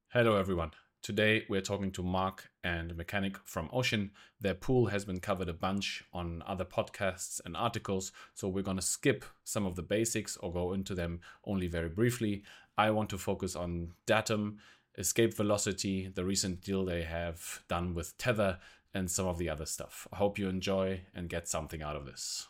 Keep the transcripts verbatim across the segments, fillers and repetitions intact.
Hello, everyone. Today we're talking to Mark and Mechanic from Ocean. Their pool has been covered a bunch on other podcasts and articles, so we're going to skip some of the basics or go into them only very briefly. I want to focus on Datum, Escape Velocity, the recent deal they have done with Tether, and some of the other stuff. I hope you enjoy and get something out of this.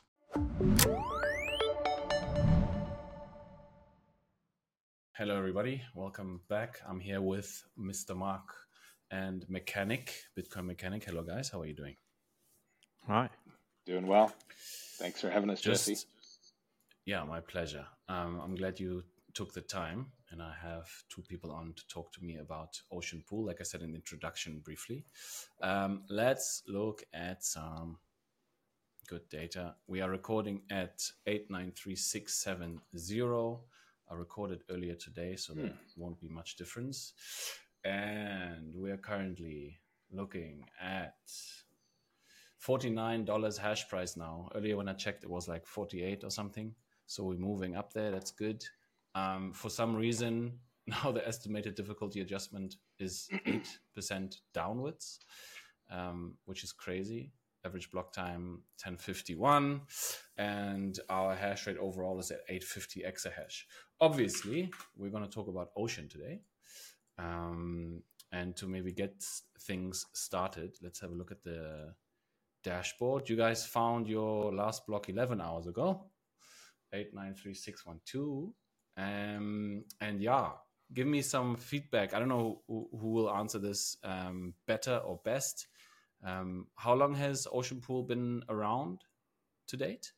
Hello, everybody. Welcome back. I'm here with Mister Mark and Mechanic, Bitcoin Mechanic. Hello, guys. How are you doing? Hi. Doing well. Thanks for having us, Just, Jesse. Yeah, my pleasure. Um, I'm glad you took the time, and I have two people on to talk to me about Ocean Pool. Like I said in the introduction briefly, um, let's look at some good data. We are recording at eight nine three six seven zero. I recorded earlier today, so Hmm. there won't be much difference. And we are currently looking at forty-nine dollars hash price now. Earlier when I checked, it was like forty-eight or something. So we're moving up there. That's good. Um, for some reason, now the estimated difficulty adjustment is eight percent downwards, um, which is crazy. Average block time ten fifty-one, and our hash rate overall is at eight fifty exahash. Obviously, we're going to talk about Ocean today. Um, and to maybe get things started, let's have a look at the dashboard. You guys found your last block eleven hours ago, eight nine three six one two. Um, and yeah, give me some feedback. I don't know who, who will answer this um, better or best. Um, how long has Ocean Pool been around to date?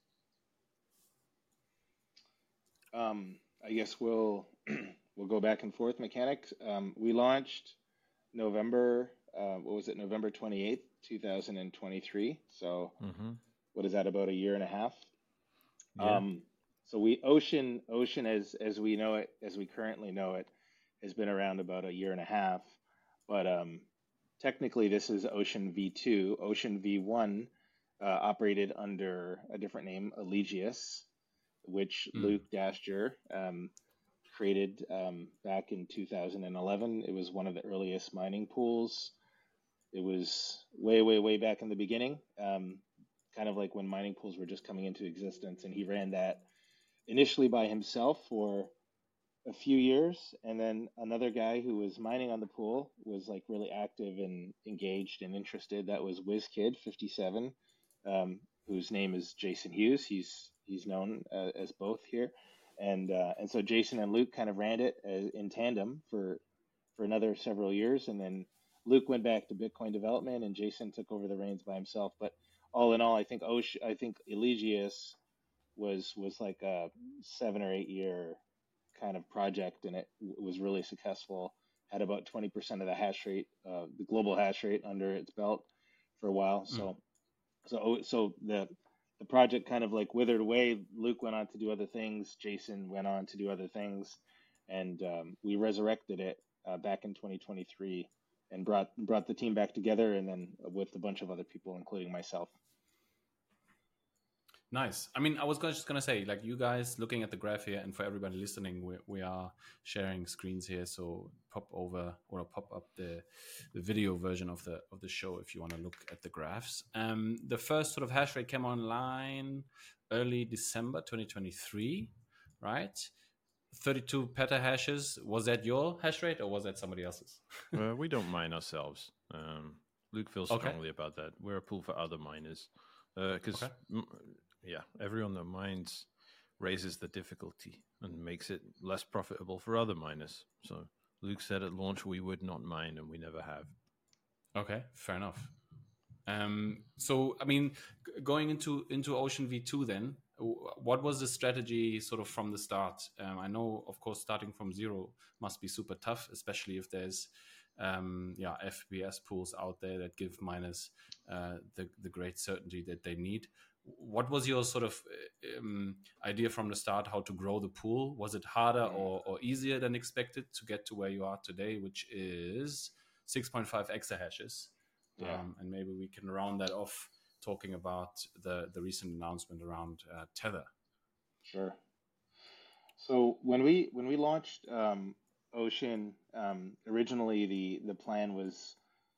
Um, I guess we'll we'll go back and forth. Mechanics. Um, we launched November. Uh, what was it? November twenty-eighth, two thousand twenty-three. So Mm-hmm. what is that? About a year and a half. Yeah. Um, so we Ocean Ocean as as we know it, as we currently know it, has been around about a year and a half. But um, technically, this is Ocean V two. Ocean V one uh, operated under a different name, Elegius, which Mm. Luke Daster um, created um, back in two thousand eleven. It was one of the earliest mining pools. It was way, way, way back in the beginning, um, kind of like when mining pools were just coming into existence. And he ran that initially by himself for a few years. And then another guy who was mining on the pool was like really active and engaged and interested. That was WizKid fifty-seven, um, whose name is Jason Hughes. He's he's known uh, as both here, and uh, and so Jason and Luke kind of ran it as, in tandem for for another several years, and then Luke went back to Bitcoin development, and Jason took over the reins by himself. But all in all, I think Osh, I think Elegius was was like a seven or eight year kind of project, and it w- was really successful. Had about twenty percent of the hash rate, uh, the global hash rate, under its belt for a while. Mm. So, so, so the the project kind of like withered away. Luke went on to do other things. Jason went on to do other things, and um, we resurrected it uh, back in twenty twenty-three and brought brought the team back together, and then with a bunch of other people, including myself. Nice. I mean, I was just going to say, like, you guys looking at the graph here, and for everybody listening, we, we are sharing screens here. So pop over or pop up the, the video version of the of the show if you want to look at the graphs. Um, the first sort of hash rate came online early December twenty twenty-three, right? thirty-two petahashes. Was that your hash rate or was that somebody else's? uh, we don't mine ourselves. Um, Luke feels Okay. strongly about that. We're a pool for other miners. Because, uh, Okay. m- yeah, everyone that mines raises the difficulty and makes it less profitable for other miners. So Luke said at launch we would not mine, and we never have. Okay, fair enough. Um, so, I mean, g- going into into Ocean V two, then, w- what was the strategy sort of from the start? Um, I know, of course, starting from zero must be super tough, especially if there's um, yeah F P S pools out there that give miners uh, the the great certainty that they need. What was your sort of uh, um, idea from the start? How to grow the pool? Was it harder Mm. or, or easier than expected to get to where you are today, which is six point five exahashes? Yeah. Um, and maybe we can round that off talking about the, the recent announcement around uh, Tether. Sure. So when we when we launched, um, Ocean, um, originally the the plan was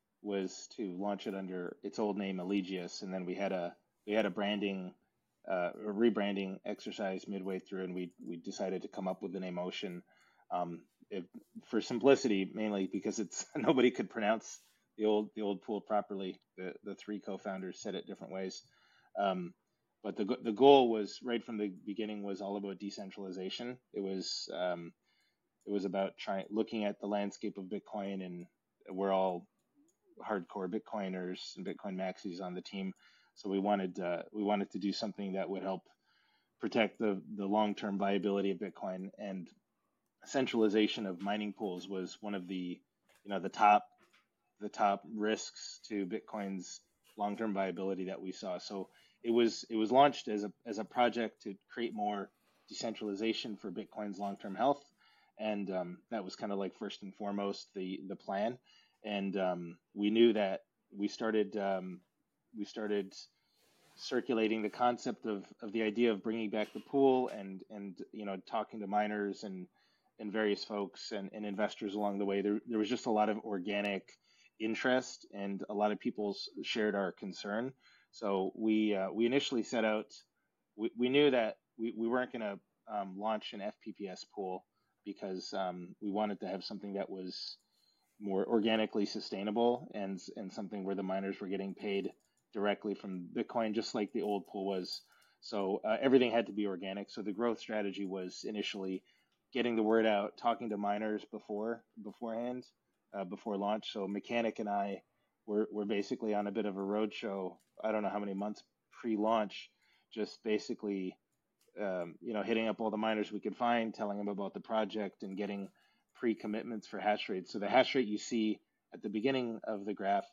was to launch it under its old name, Elegius, and then we had a we had a branding uh, a rebranding exercise midway through, and we we decided to come up with the name Ocean, um, it, for simplicity, mainly because it's nobody could pronounce the old the old pool properly. The the three co-founders said it different ways, um, but the the goal was right from the beginning was all about decentralization. It was um, it was about trying looking at the landscape of Bitcoin, and we're all hardcore Bitcoiners and Bitcoin maxis on the team. So we wanted uh, we wanted to do something that would help protect the the long term viability of Bitcoin, and centralization of mining pools was one of the you know the top the top risks to Bitcoin's long term viability that we saw. So it was it was launched as a as a project to create more decentralization for Bitcoin's long term health, and um, that was kind of like first and foremost the the plan. And um, we knew that we started um, we started circulating the concept of, of the idea of bringing back the pool, and and you know talking to miners and and various folks and, and investors along the way. There there was just a lot of organic interest, and a lot of people shared our concern. So we uh, we initially set out. We, we knew that we, we weren't going to um, launch an F P P S pool because um, we wanted to have something that was more organically sustainable, and and something where the miners were getting paid directly from Bitcoin, just like the old pool was. So uh, everything had to be organic. So the growth strategy was initially getting the word out, talking to miners before beforehand, uh, before launch. So Mechanic and I were were basically on a bit of a roadshow. I don't know how many months pre-launch, just basically um, you know hitting up all the miners we could find, telling them about the project, and getting pre-commitments for hash rate. So the hash rate you see at the beginning of the graph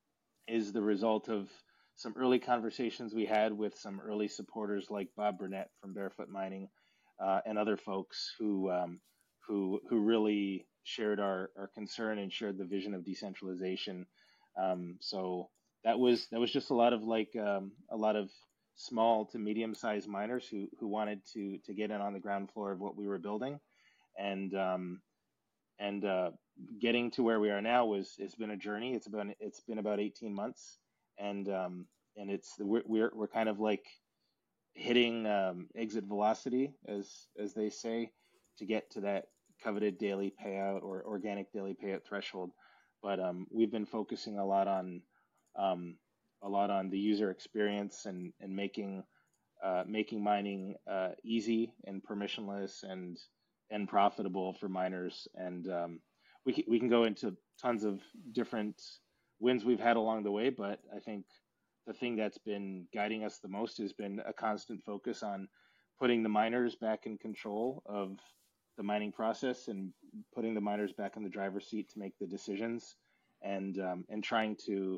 is the result of some early conversations we had with some early supporters like Bob Burnett from Barefoot Mining, uh, and other folks who um, who who really shared our, our concern and shared the vision of decentralization. Um, so that was that was just a lot of like um, a lot of small to medium sized miners who who wanted to to get in on the ground floor of what we were building, and um, and uh, getting to where we are now was it's been a journey. It's about it's been about eighteen months, and um, and it's we're, we're we're kind of like hitting um, exit velocity, as as they say, to get to that coveted daily payout or organic daily payout threshold. But um, we've been focusing a lot on um, a lot on the user experience, and and making uh, making mining uh, easy and permissionless and and profitable for miners. And um, we can, we can go into tons of different wins we've had along the way, but I think the thing that's been guiding us the most has been a constant focus on putting the miners back in control of the mining process, and putting the miners back in the driver's seat to make the decisions, and um, and trying to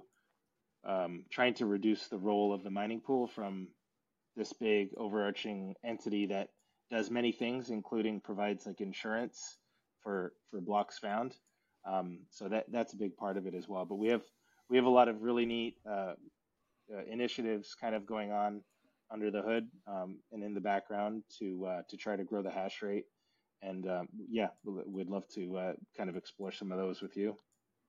um, trying to reduce the role of the mining pool from this big overarching entity that does many things, including provides like insurance for for blocks found. Um, so that that's a big part of it as well. But we have we have a lot of really neat uh, uh, initiatives kind of going on under the hood, um, and in the background to uh, to try to grow the hash rate. And um, yeah, we'd love to uh, kind of explore some of those with you.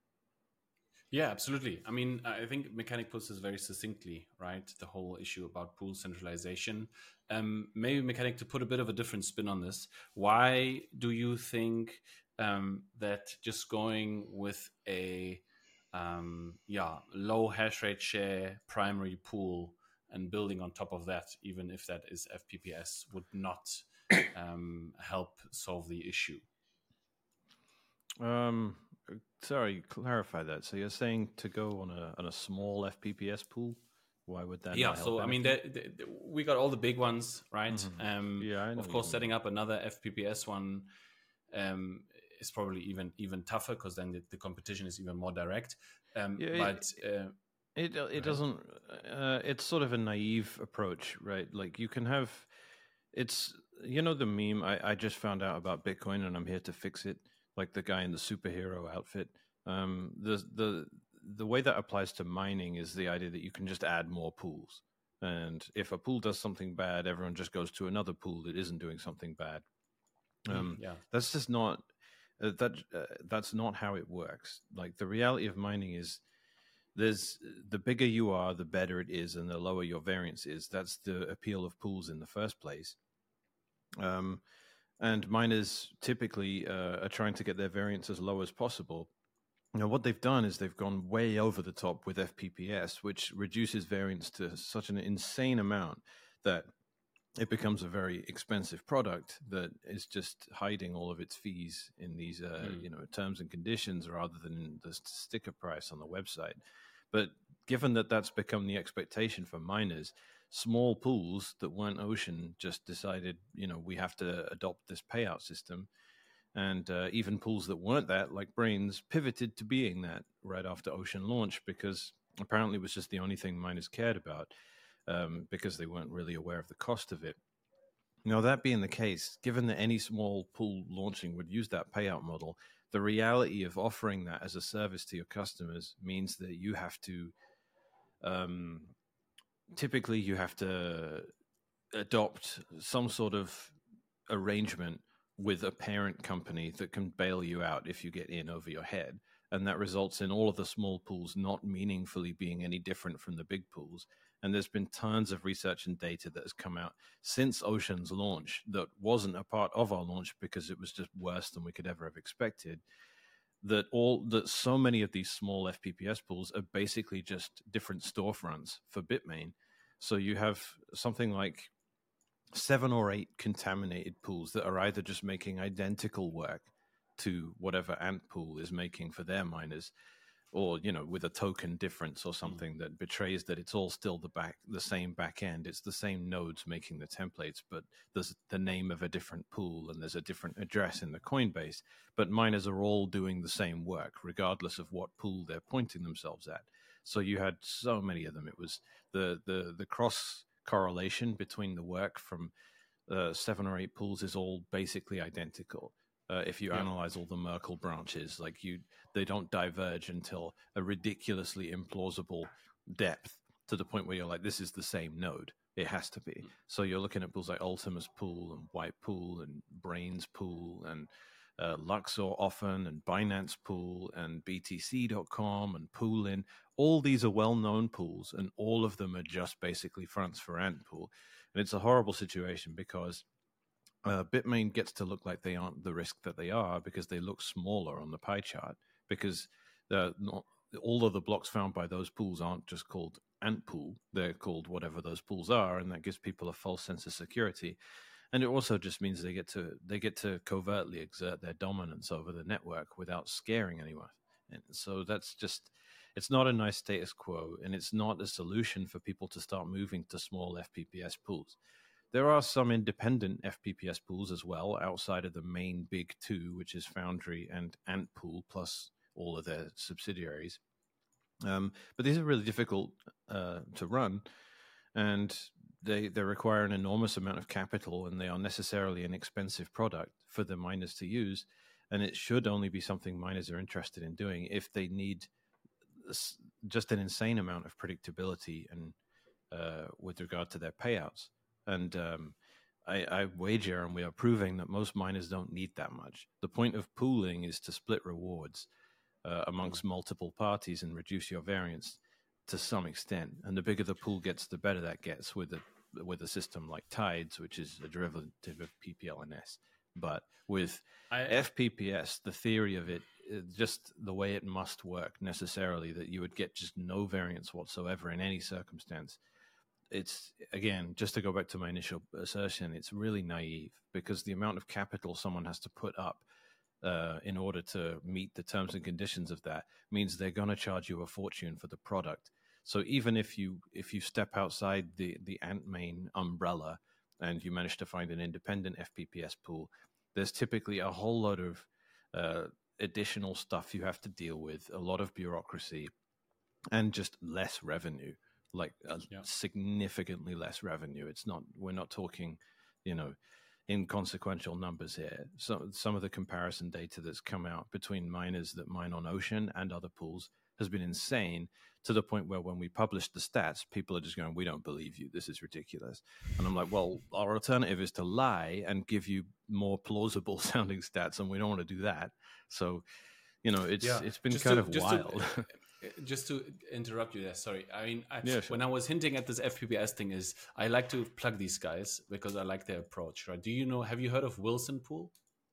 Yeah, absolutely. I mean, I think Mechanic puts this very succinctly, right? The whole issue about pool centralization. Um, maybe Mechanic, to put a bit of a different spin on this, why do you think um, that just going with a um, yeah low hash rate share primary pool and building on top of that, even if that is F P P S, would not um, help solve the issue? Um, sorry, clarify that. So you're saying to go on a on a small F P P S pool? Why would that? Yeah, not help so I mean, they, they, we got all the big ones, right? Mm-hmm. Um, yeah, I know of course, you setting up another F P P S one um, is probably even even tougher, because then the, the competition is even more direct. Um, yeah, but it uh, it, it doesn't. Uh, it's sort of a naive approach, right? Like you can have. It's you know the meme. I, I just found out about Bitcoin and I'm here to fix it. Like the guy in the superhero outfit. Um, the the the way that applies to mining is the idea that you can just add more pools, and if a pool does something bad, everyone just goes to another pool that isn't doing something bad. Um, yeah, that's just not. Uh, that uh, that's not how it works. Like the reality of mining is, there's the bigger you are, the better it is, and the lower your variance is. That's the appeal of pools in the first place. Um, and miners typically uh, are trying to get their variance as low as possible. Now, what they've done is they've gone way over the top with F P P S, which reduces variance to such an insane amount that it becomes a very expensive product that is just hiding all of its fees in these, uh, mm. you know, terms and conditions rather than the sticker price on the website. But given that that's become the expectation for miners, small pools that weren't Ocean just decided, you know, we have to adopt this payout system. And uh, even pools that weren't that, like Braiins, pivoted to being that right after Ocean launch, because apparently it was just the only thing miners cared about, um, because they weren't really aware of the cost of it. Now, that being the case, given that any small pool launching would use that payout model, the reality of offering that as a service to your customers means that you have to, um, typically you have to adopt some sort of arrangement with a parent company that can bail you out if you get in over your head. And that results in all of the small pools not meaningfully being any different from the big pools. And there's been tons of research and data that has come out since Ocean's launch that wasn't a part of our launch because it was just worse than we could ever have expected. That all that so many of these small F P P S pools are basically just different storefronts for Bitmain. So you have something like seven or eight contaminated pools that are either just making identical work to whatever Ant pool is making for their miners, or, you know, with a token difference or something mm. that betrays that it's all still the back, the same back end. It's the same nodes making the templates, but there's the name of a different pool and there's a different address in the Coinbase. But miners are all doing the same work, regardless of what pool they're pointing themselves at. So you had so many of them. It was the the the cross correlation between the work from uh, seven or eight pools is all basically identical. Uh, if you yeah. analyze all the Merkle branches, like you, they don't diverge until a ridiculously implausible depth to the point where you're like, this is the same node. It has to be. Mm. So you're looking at pools like Ultimus Pool and White Pool and Braiins Pool and uh, Luxor often and Binance Pool and B T C dot com and Poolin. All these are well-known pools, and all of them are just basically fronts for Ant Pool. And it's a horrible situation because Uh, Bitmain gets to look like they aren't the risk that they are because they look smaller on the pie chart, because not, all of the blocks found by those pools aren't just called Ant Pool. They're called whatever those pools are, and that gives people a false sense of security. And it also just means they get to they get to covertly exert their dominance over the network without scaring anyone. And so that's just, it's not a nice status quo, and it's not a solution for people to start moving to small F P P S pools. There are some independent F P P S pools as well, outside of the main big two, which is Foundry and Ant Pool, plus all of their subsidiaries. Um, but these are really difficult uh, to run, and they they require an enormous amount of capital, and they are necessarily an expensive product for the miners to use. And it should only be something miners are interested in doing if they need just an insane amount of predictability and uh, with regard to their payouts. And um, I, I wager, and we are proving, that most miners don't need that much. The point of pooling is to split rewards uh, amongst multiple parties and reduce your variance to some extent. And the bigger the pool gets, the better that gets with a, with a system like Tides, which is a derivative of P P L N S. But with I, F P P S, the theory of it, just the way it must work necessarily, that you would get just no variance whatsoever in any circumstance. It's, again, just to go back to my initial assertion, it's really naive, because the amount of capital someone has to put up uh, in order to meet the terms and conditions of that means they're going to charge you a fortune for the product. So even if you if you step outside the, the Antmain umbrella and you manage to find an independent F P P S pool, there's typically a whole lot of uh, additional stuff you have to deal with, a lot of bureaucracy, and just less revenue. Like uh, yeah. significantly less revenue. It's not, we're not talking, you know, inconsequential numbers here. So some of the comparison data that's come out between miners that mine on Ocean and other pools has been insane, to the point where when we publish the stats, people are just going, we don't believe you. This is ridiculous. And I'm like, well, our alternative is to lie and give you more plausible sounding stats, and we don't want to do that. So, you know, it's yeah. it's been just kind to, of just wild. To, just to interrupt you there, sorry. I mean, I, yeah, sure. when I was hinting at this F P P S thing, is I like to plug these guys because I like their approach, right? Do you know, have you heard of Wilson Pool?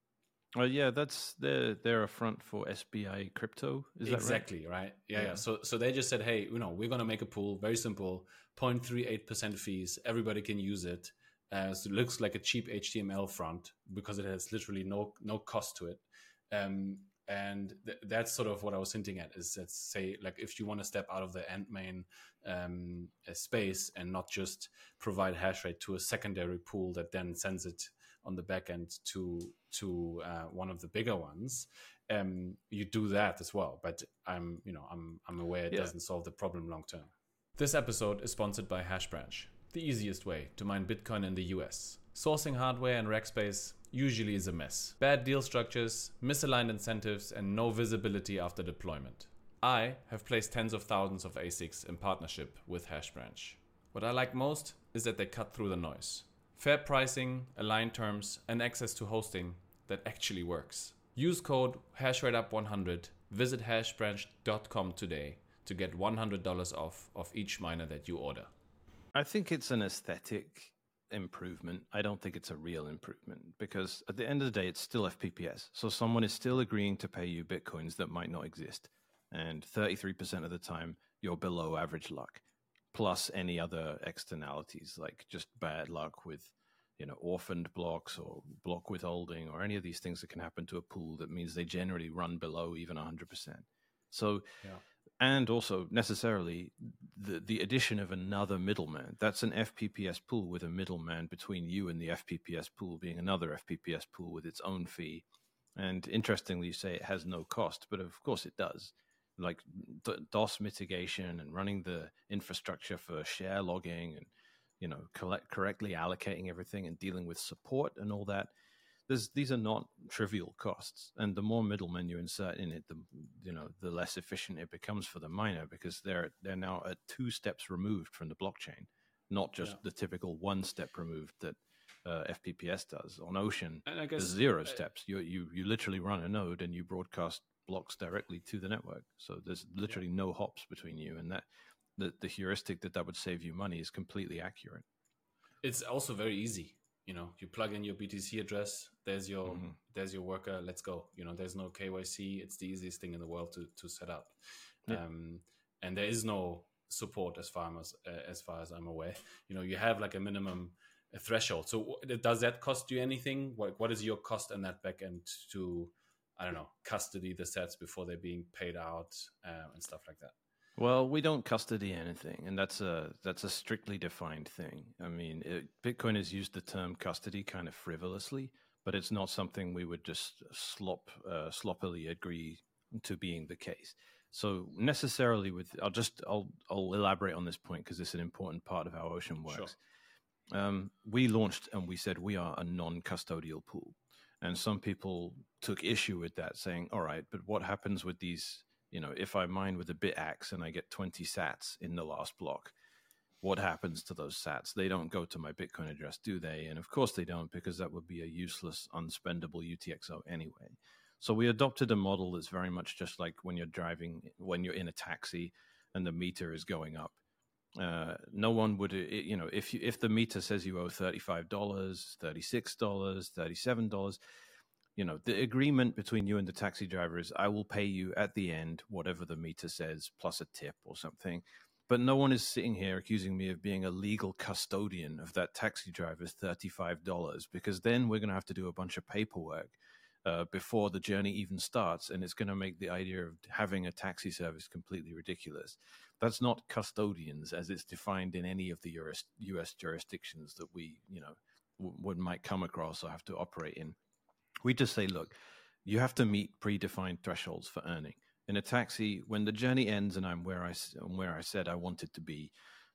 Oh yeah, that's their their a front for S B I crypto. Is that exactly right? right? Yeah, yeah, yeah. So so they just said, hey, you know, we're gonna make a pool, very simple, zero point three eight percent fees. Everybody can use it. Uh, so it looks like a cheap H T M L front because it has literally no no cost to it. Um, and th- that's sort of what I was hinting at. Is that, say, like if you want to step out of the end main um, space and not just provide hash rate to a secondary pool that then sends it on the back end to to uh, one of the bigger ones, um, you do that as well. But I'm, you know, I'm I'm aware it yeah. doesn't solve the problem long term. This episode is sponsored by HashBranch, the easiest way to mine Bitcoin in the U S. Sourcing hardware and rack space usually is a mess. Bad deal structures, misaligned incentives, and no visibility after deployment. I have placed tens of thousands of A SICs in partnership with HashBranch. What I like most is that they cut through the noise. Fair pricing, aligned terms, and access to hosting that actually works. Use code HashRateUp one hundred. Visit hashbranch dot com today to get one hundred dollars off of each miner that you order. I think it's an aesthetic improvement. I don't think it's a real improvement, because at the end of the day, it's still F P P S. So someone is still agreeing to pay you Bitcoins that might not exist. And thirty-three percent of the time, you're below average luck. Plus any other externalities, like just bad luck with, you know, orphaned blocks or block withholding or any of these things that can happen to a pool that means they generally run below even one hundred percent. So, yeah. And also necessarily the, the addition of another middleman. That's an F P P S pool with a middleman between you and the F P P S pool being another F P P S pool with its own fee. And interestingly, you say it has no cost, but of course it does. Like DOS mitigation and running the infrastructure for share logging and, you know, collect, correctly allocating everything and dealing with support and all that. There's, these are not trivial costs. And the more middlemen you insert in it, the, you know, the less efficient it becomes for the miner, because they're, they're now at two steps removed from the blockchain, not just yeah. the typical one step removed that uh, F P P S does. On Ocean, and I guess, there's zero uh, steps. You, you, you literally run a node and you broadcast blocks directly to the network. So there's literally yeah. no hops between you, and that the, the heuristic that that would save you money is completely accurate. It's also very easy. You know, you plug in your B T C address, there's your mm-hmm. there's your worker, let's go. You know, there's no K Y C. It's the easiest thing in the world to to set up. Yeah. Um, and there is no support as far as uh, as far as I'm aware. You know, you have like a minimum a threshold. So does that cost you anything? What what is your cost in that backend to, I don't know, custody the sets before they're being paid out uh, and stuff like that? Well, we don't custody anything, and that's a that's a strictly defined thing. I mean, it, Bitcoin has used the term custody kind of frivolously, but it's not something we would just slop uh, sloppily agree to being the case. So necessarily, with I'll just I'll I'll elaborate on this point because it's an important part of how Ocean works. Sure. Um, we launched and we said we are a non-custodial pool, and some people took issue with that, saying, "All right, but what happens with these?" You know, if I mine with a BitAxe and I get twenty sats in the last block, what happens to those sats? They don't go to my Bitcoin address, do they? And of course they don't, because that would be a useless, unspendable U T X O anyway. So we adopted a model that's very much just like when you're driving, when you're in a taxi and the meter is going up. Uh, no one would, you know, if you, if the meter says you owe thirty-five dollars, thirty-six dollars, thirty-seven dollars, you know, the agreement between you and the taxi driver is I will pay you at the end whatever the meter says plus a tip or something. But no one is sitting here accusing me of being a legal custodian of that taxi driver's thirty-five dollars, because then we're going to have to do a bunch of paperwork uh, before the journey even starts. And it's going to make the idea of having a taxi service completely ridiculous. That's not custodians as it's defined in any of the U S jurisdictions that we, you know, w- would might come across or have to operate in. We just say, look, you have to meet predefined thresholds for earning. In a taxi, when the journey ends and I'm where I, where I said I wanted to be,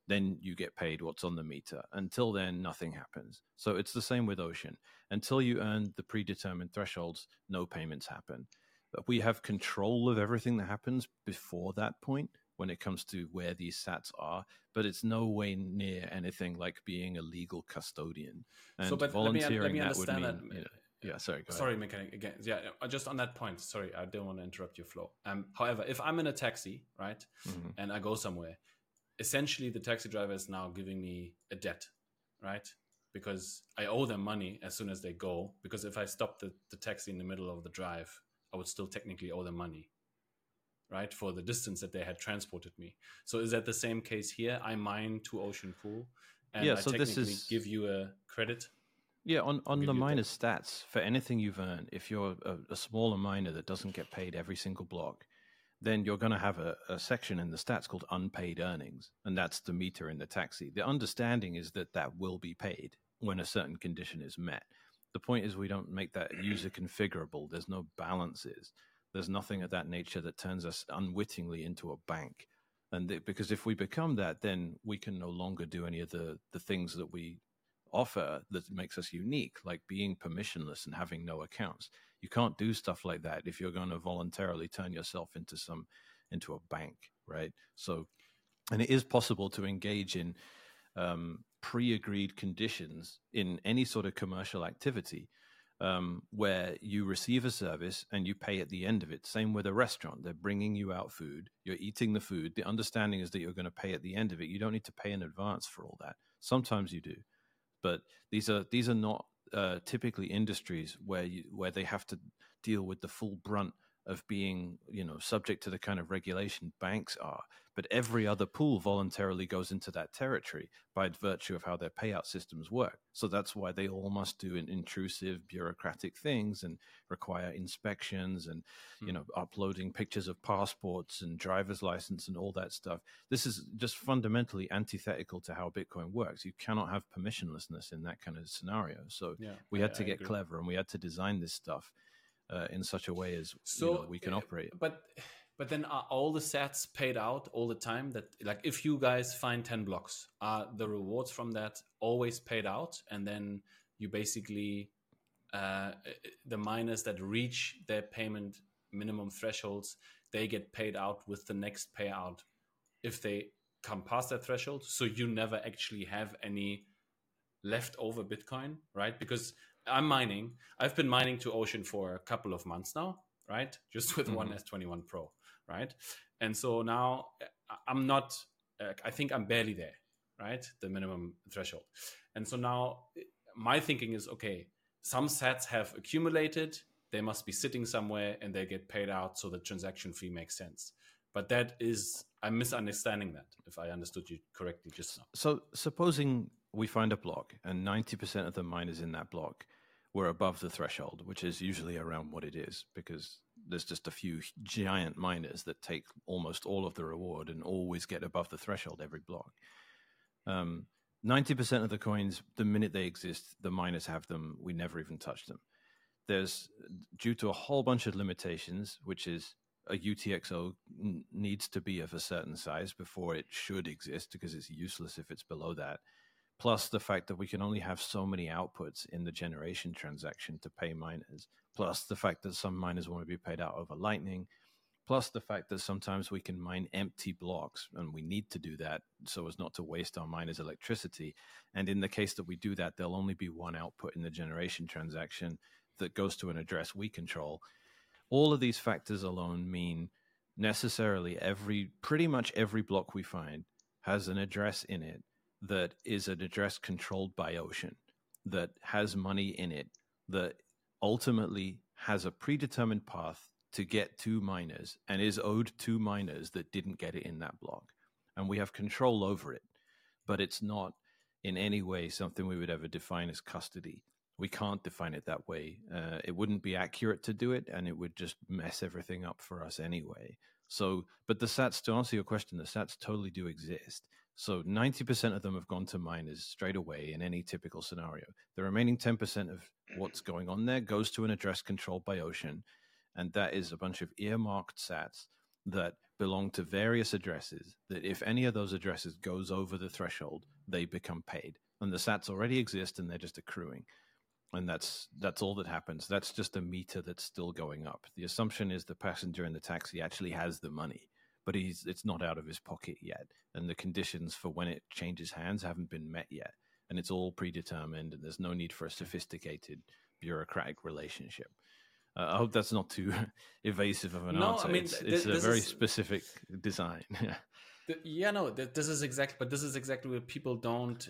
then you get paid what's on the meter. Until then, nothing happens. So it's the same with Ocean. Until you earn the predetermined thresholds, no payments happen. But we have control of everything that happens before that point when it comes to where these sats are, but it's no way near anything like being a legal custodian. And so, but volunteering let me, let me that would mean, that. You know, yeah, sorry, go sorry, ahead. mechanic again. Yeah, just on that point. Sorry, I don't want to interrupt your flow. Um, however, if I'm in a taxi, right, mm-hmm. and I go somewhere, essentially the taxi driver is now giving me a debt, right? Because I owe them money as soon as they go. Because if I stop the, the taxi in the middle of the drive, I would still technically owe them money, right, for the distance that they had transported me. So is that the same case here? I mine to Ocean Pool, and yeah, I so technically this is... give you a credit. Yeah, on, on the miner stats, for anything you've earned, if you're a, a smaller miner that doesn't get paid every single block, then you're going to have a, a section in the stats called unpaid earnings, and that's the meter in the taxi. The understanding is that that will be paid when a certain condition is met. The point is we don't make that user configurable. There's no balances. There's nothing of that nature that turns us unwittingly into a bank. And th- because if we become that, then we can no longer do any of the, the things that we offer that makes us unique, like being permissionless and having no accounts. You can't do stuff like that if you're going to voluntarily turn yourself into some into a bank, right? So, and it is possible to engage in um, pre-agreed conditions in any sort of commercial activity um, where you receive a service and you pay at the end of it. Same with a restaurant. They're bringing you out food. You're eating the food. The understanding is that you're going to pay at the end of it. You don't need to pay in advance for all that. Sometimes you do. But these are these are not uh, typically industries where you, where they have to deal with the full brunt of being, you know, subject to the kind of regulation banks are. But every other pool voluntarily goes into that territory by virtue of how their payout systems work. So that's why they all must do an intrusive bureaucratic things and require inspections and, you know, uploading pictures of passports and driver's license and all that stuff. This is just fundamentally antithetical to how Bitcoin works. You cannot have permissionlessness in that kind of scenario. So yeah, we had I, to get clever, and we had to design this stuff uh, in such a way as so, you know, we can operate. But but then are all the sats paid out all the time? That, like, if you guys find ten blocks, are the rewards from that always paid out? And then you basically, uh, the miners that reach their payment minimum thresholds, they get paid out with the next payout if they come past that threshold. So you never actually have any leftover Bitcoin, right? Because I'm mining. I've been mining to Ocean for a couple of months now, right? Just with mm-hmm. one S twenty-one Pro, right? And so now I'm not, uh, I think I'm barely there, right? The minimum threshold. And so now my thinking is, okay, some sats have accumulated, they must be sitting somewhere and they get paid out so the transaction fee makes sense. But that is, I'm misunderstanding that, if I understood you correctly just now. So supposing we find a block and ninety percent of the miners in that block were above the threshold, which is usually around what it is, because there's just a few giant miners that take almost all of the reward and always get above the threshold every block. Um, ninety percent of the coins, the minute they exist, the miners have them. We never even touch them. There's, due to a whole bunch of limitations, which is a U T X O n- needs to be of a certain size before it should exist, because it's useless if it's below that. Plus the fact that we can only have so many outputs in the generation transaction to pay miners, plus the fact that some miners want to be paid out over Lightning, plus the fact that sometimes we can mine empty blocks, and we need to do that so as not to waste our miners' electricity. And in the case that we do that, there'll only be one output in the generation transaction that goes to an address we control. All of these factors alone mean necessarily every, pretty much every block we find has an address in it that is an address controlled by Ocean, that has money in it, that ultimately has a predetermined path to get to miners and is owed to miners that didn't get it in that block. And we have control over it, but it's not in any way something we would ever define as custody. We can't define it that way. Uh, it wouldn't be accurate to do it, and it would just mess everything up for us anyway. So, but the sats, to answer your question, the sats totally do exist. So ninety percent of them have gone to miners straight away in any typical scenario. The remaining ten percent of what's going on there goes to an address controlled by Ocean, and that is a bunch of earmarked sats that belong to various addresses, that if any of those addresses goes over the threshold, they become paid. And the sats already exist and they're just accruing. And that's that's all that happens. That's just a meter that's still going up. The assumption is the passenger in the taxi actually has the money, but he's it's not out of his pocket yet. And the conditions for when it changes hands haven't been met yet. And it's all predetermined, and there's no need for a sophisticated bureaucratic relationship. Uh, I hope that's not too evasive of an No, answer. I mean, it's, th- it's a this very is- specific design. Yeah. Th- Yeah, no, th- this is exactly, but this is exactly what people don't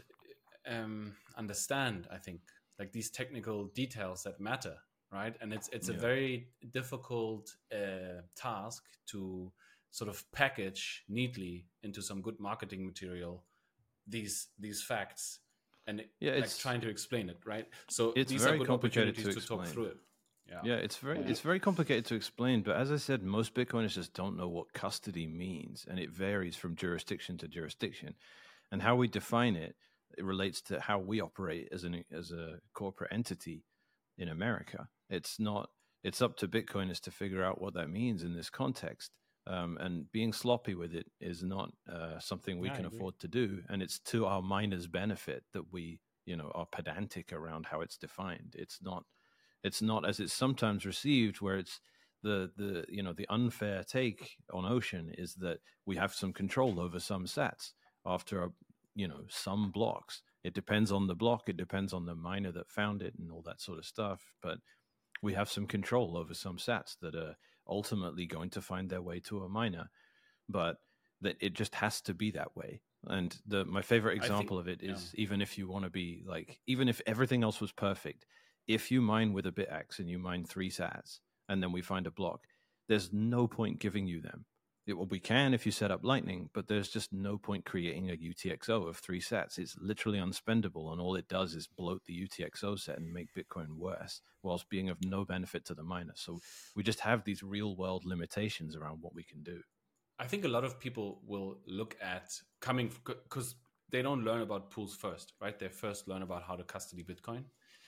um, understand. I think, like these technical details that matter, right? And it's it's a Yeah. very difficult uh, task to sort of package neatly into some good marketing material these these facts and Yeah, like it's- trying to explain it, right? So it's these very are good complicated opportunities to to, talk explain. through it. Yeah. Yeah, it's very Yeah. it's very complicated to explain, but as I said, most Bitcoiners just don't know what custody means, and it varies from jurisdiction to jurisdiction. And how we define it, it relates to how we operate as an as a corporate entity in America. It's not it's up to Bitcoiners to figure out what that means in this context. Um, and being sloppy with it is not uh, something we Yeah, I can agree. afford to do, and it's to our miners' benefit that we, you know, are pedantic around how it's defined. It's not it's not as it's sometimes received, where it's the the you know the unfair take on Ocean is that we have some control over some sats after a, you know some blocks. It depends on the block, it depends on the miner that found it, and all that sort of stuff. But we have some control over some sats that are ultimately going to find their way to a miner, but that it just has to be that way. And the my favorite think- example of it is yeah. even if you want to be like, even if everything else was perfect, if you mine with a BitX and you mine three sats and then we find a block, there's no point giving you them. It, well, we can if you set up Lightning, but there's just no point creating a U T X O of three sats. It's literally unspendable, and all it does is bloat the U T X O set and make Bitcoin worse, whilst being of no benefit to the miner. So we just have these real world limitations around what we can do. I think a lot of people will look at coming because they don't learn about pools first, right? They first learn about how to custody Bitcoin,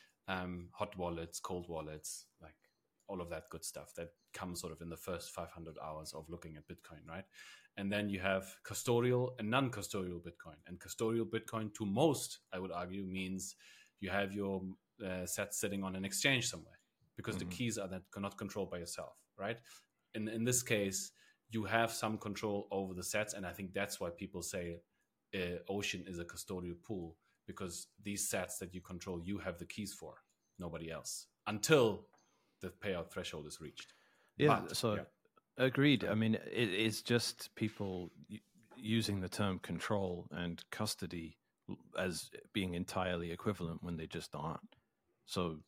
um, hot wallets, cold wallets, like all of that good stuff that comes sort of in the first five hundred hours of looking at Bitcoin, right? And then you have custodial and non-custodial Bitcoin. And custodial Bitcoin, to most, I would argue, means you have your uh, sets sitting on an exchange somewhere because Mhm. the keys are not, not controlled by yourself, right? In in this case, you have some control over the sets, and I think that's why people say uh, Ocean is a custodial pool, because these sets that you control, you have the keys for, nobody else, until the payout threshold is reached. Yeah, But, so yeah. agreed. I mean, it, it's just people u- using the term control and custody as being entirely equivalent when they just aren't. So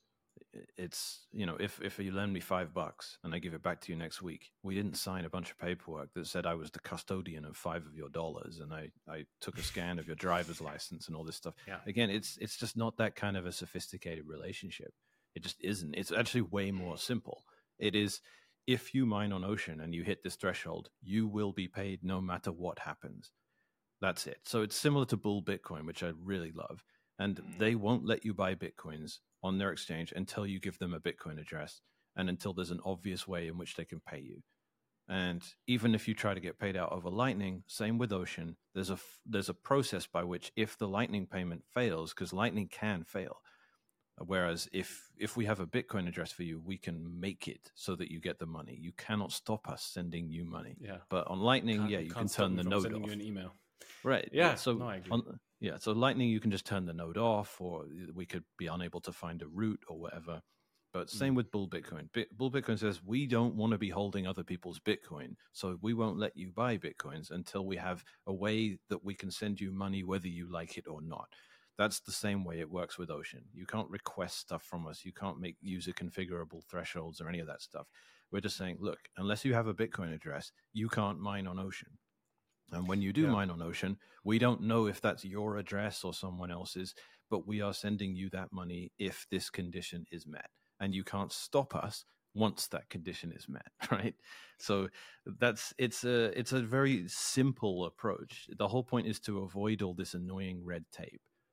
it's, you know, if, if you lend me five bucks and I give it back to you next week, we didn't sign a bunch of paperwork that said I was the custodian of five of your dollars and I, I took a scan of your driver's license and all this stuff. Yeah. Again, it's it's just not that kind of a sophisticated relationship. It just isn't. It's actually way more simple. It is, if you mine on Ocean and you hit this threshold, you will be paid no matter what happens. That's it. So it's similar to Bull Bitcoin, which I really love. And they won't let you buy Bitcoins on their exchange until you give them a Bitcoin address and until there's an obvious way in which they can pay you. And even if you try to get paid out over Lightning, same with Ocean, there's a, there's a process by which if the Lightning payment fails, because Lightning can fail, whereas if if we have a Bitcoin address for you, we can make it so that you get the money. You cannot stop us sending you money. Yeah. But on Lightning, Can't- yeah, you you can't can stop turn me the from node sending off. you an email. Right. Yeah, So no, I agree. on, yeah, so Lightning, you can just turn the node off, or we could be unable to find a route or whatever. But same Mm. with Bull Bitcoin. Bit, Bull Bitcoin says we don't want to be holding other people's Bitcoin, so we won't let you buy Bitcoins until we have a way that we can send you money whether you like it or not. That's the same way it works with Ocean. You can't request stuff from us. You can't make user configurable thresholds or any of that stuff. We're just saying, look, unless you have a Bitcoin address, you can't mine on Ocean. And when you do Yeah. mine on Ocean, we don't know if that's your address or someone else's, but we are sending you that money if this condition is met. And you can't stop us once that condition is met, right? So that's it's a it's a very simple approach. The whole point is to avoid all this annoying red tape.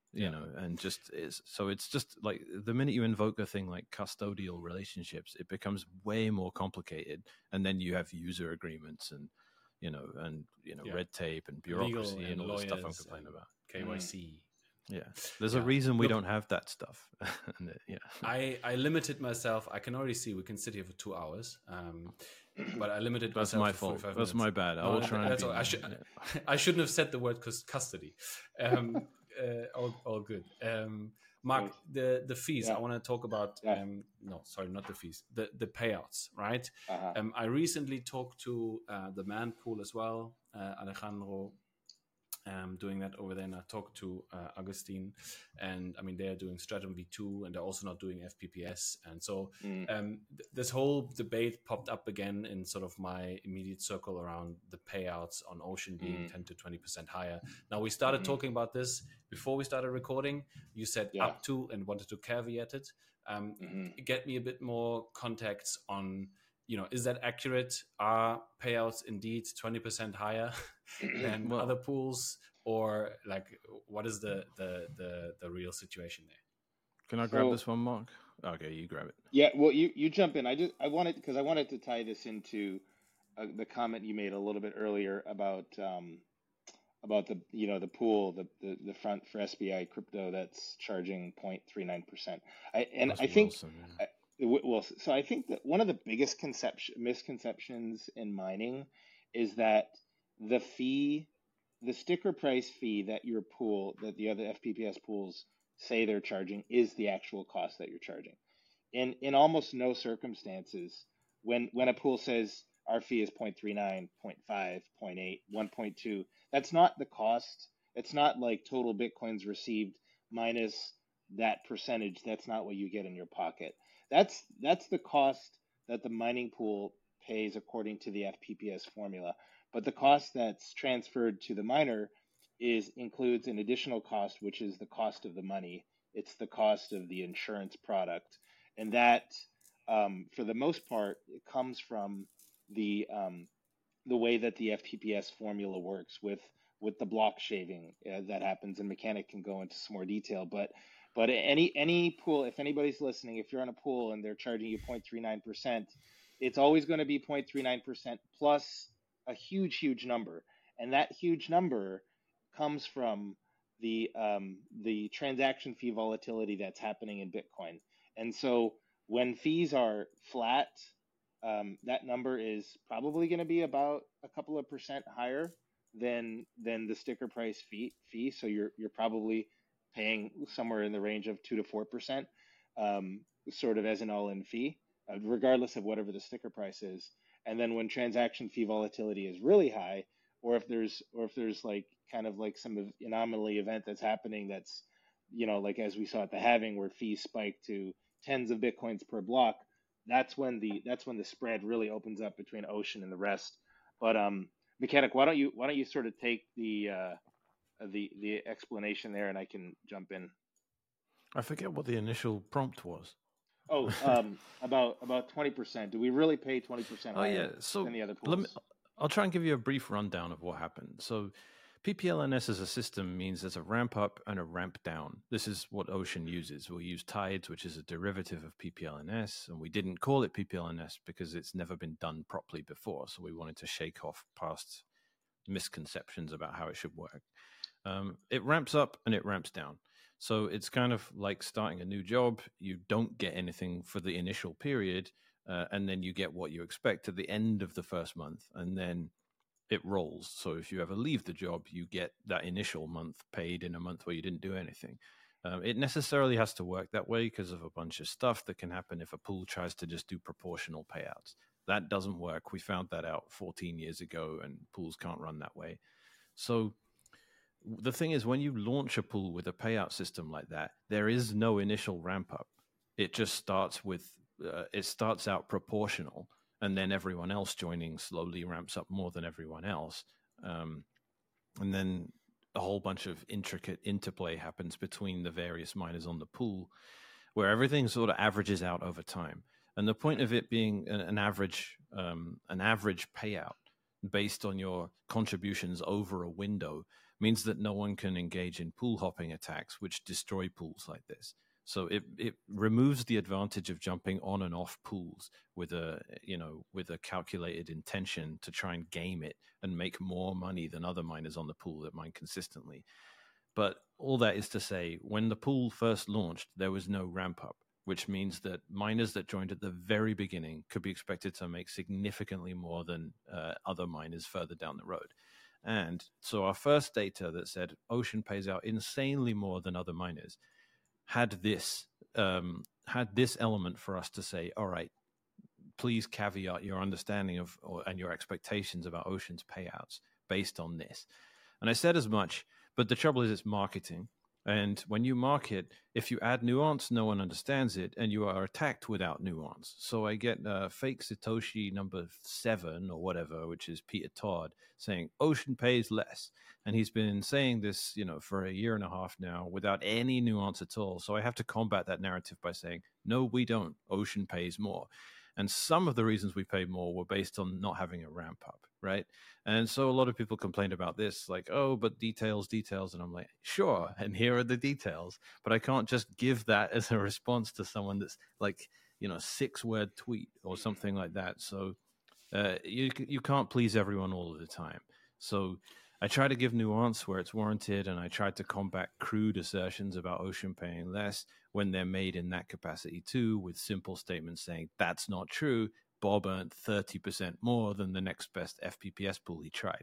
you Yeah. know, and just is so it's just like the minute you invoke a thing like custodial relationships, it becomes way more complicated, and then you have user agreements and you know and you know Yeah. red tape and Legal bureaucracy and, and all the stuff I'm lawyers complaining and about. K Y C. Yeah, there's a Yeah. reason we Look- don't have that stuff. And it- yeah, I, I limited myself. I can already see we can sit here for two hours. Um, but I limited that's myself my to fault. forty-five That's minutes. my bad. I No, will that- try and that's be. all. I, should, yeah. I shouldn't have said the word cus- custody. Um, uh, all, all good. Um, Mark, Yes. the, the fees, Yeah. I want to talk about, Yeah. um, no, sorry, not the fees, the, the payouts, right? Uh-huh. Um, I recently talked to uh, the man pool as well, uh, Alejandro, um, doing that over there. And I talked to uh, Agustin, and I mean, they're doing Stratum V two, and they're also not doing F P P S. And so Mm. um, th- this whole debate popped up again in sort of my immediate circle around the payouts on Ocean being Mm. ten to twenty percent higher. Now, we started Mhm. talking about this before we started recording. You said Yeah. up to and wanted to caveat it. Um, Mhm. Get me a bit more context on, you know, is that accurate? Are payouts indeed twenty percent higher than Well- other pools? Or like, what is the, the, the, the real situation there? Can I grab So- this one, Mark? Okay, you grab it. Yeah, well, you, you jump in. I just I wanted because I wanted to tie this into uh, the comment you made a little bit earlier about um, about the you know the pool the, the, the front for S B I crypto that's charging zero point three nine percent. I and That's I think Wilson, yeah. I- w- well, so I think that one of the biggest conception misconceptions in mining is that the fee, the sticker price fee that your pool, that the other F P P S pools say they're charging, is the actual cost that you're charging. In in almost no circumstances, when when a pool says our fee is zero point three nine, zero point five, zero point eight, one point two, that's not the cost. It's not like total Bitcoins received minus that percentage. That's not what you get in your pocket. That's that's the cost that the mining pool pays according to the F P P S formula. But the cost that's transferred to the miner is includes an additional cost, which is the cost of the money. It's the cost of the insurance product, and that, um, for the most part, it comes from the um, the way that the F P P S formula works with with the block shaving uh, that happens. And Mechanic can go into some more detail, but but any any pool, if anybody's listening, if you're on a pool and they're charging you zero point three nine percent, it's always going to be zero point three nine percent plus a huge, huge number. And that huge number comes from the um, the transaction fee volatility that's happening in Bitcoin. And so when fees are flat, um, that number is probably going to be about a couple of percent higher than than the sticker price fee fee. So you're you're probably paying somewhere in the range of two to four percent, um, sort of as an all-in fee, uh, regardless of whatever the sticker price is. And then when transaction fee volatility is really high, or if there's or if there's like kind of like some anomaly event that's happening that's, you know, like as we saw at the halving where fees spike to tens of Bitcoins per block, that's when the that's when the spread really opens up between Ocean and the rest. But um, Mechanic, why don't you why don't you sort of take the uh, the the explanation there, and I can jump in. I forget what the initial prompt was. Oh, um, about about twenty percent. Do we really pay twenty percent Oh higher yeah, so than the other let me, pools? I'll try and give you a brief rundown of what happened. So P P L N S as a system means there's a ramp up and a ramp down. This is what Ocean uses. We'll use Tides, which is a derivative of P P L N S, and we didn't call it P P L N S because it's never been done properly before. So we wanted to shake off past misconceptions about how it should work. Um, it ramps up and it ramps down. So it's kind of like starting a new job. You don't get anything for the initial period, uh, and then you get what you expect at the end of the first month, and then it rolls. So if you ever leave the job, you get that initial month paid in a month where you didn't do anything. Um, it necessarily has to work that way because of a bunch of stuff that can happen if a pool tries to just do proportional payouts. That doesn't work. We found that out fourteen years ago, and pools can't run that way. So the thing is, when you launch a pool with a payout system like that, there is no initial ramp up. It just starts with, uh, it starts out proportional, and then everyone else joining slowly ramps up more than everyone else. Um, and then a whole bunch of intricate interplay happens between the various miners on the pool, where everything sort of averages out over time. And the point of it being an, an average, um, an average payout based on your contributions over a window means that no one can engage in pool hopping attacks, which destroy pools like this. So it, it removes the advantage of jumping on and off pools with a, you know, with a calculated intention to try and game it and make more money than other miners on the pool that mine consistently. But all that is to say, when the pool first launched, there was no ramp up, which means that miners that joined at the very beginning could be expected to make significantly more than uh, other miners further down the road. And so our first data that said Ocean pays out insanely more than other miners had this um, had this element for us to say, all right, please caveat your understanding of or, and your expectations about Ocean's payouts based on this. And I said as much, but the trouble is it's marketing. And when you market, if you add nuance, no one understands it, and you are attacked without nuance. So I get uh, fake Satoshi number seven or whatever, which is Peter Todd, saying Ocean pays less. And he's been saying this, you know, for a year and a half now without any nuance at all. So I have to combat that narrative by saying, no, we don't. Ocean pays more. And some of the reasons we paid more were based on not having a ramp up, right? And so a lot of people complained about this, like, oh, but details, details. And I'm like, sure, and here are the details. But I can't just give that as a response to someone that's like, you know, six-word tweet or something like that. So uh, you you can't please everyone all of the time. So I try to give nuance where it's warranted, and I try to combat crude assertions about Ocean paying less when they're made in that capacity too, with simple statements saying that's not true. Bob earned thirty percent more than the next best F P P S pool he tried.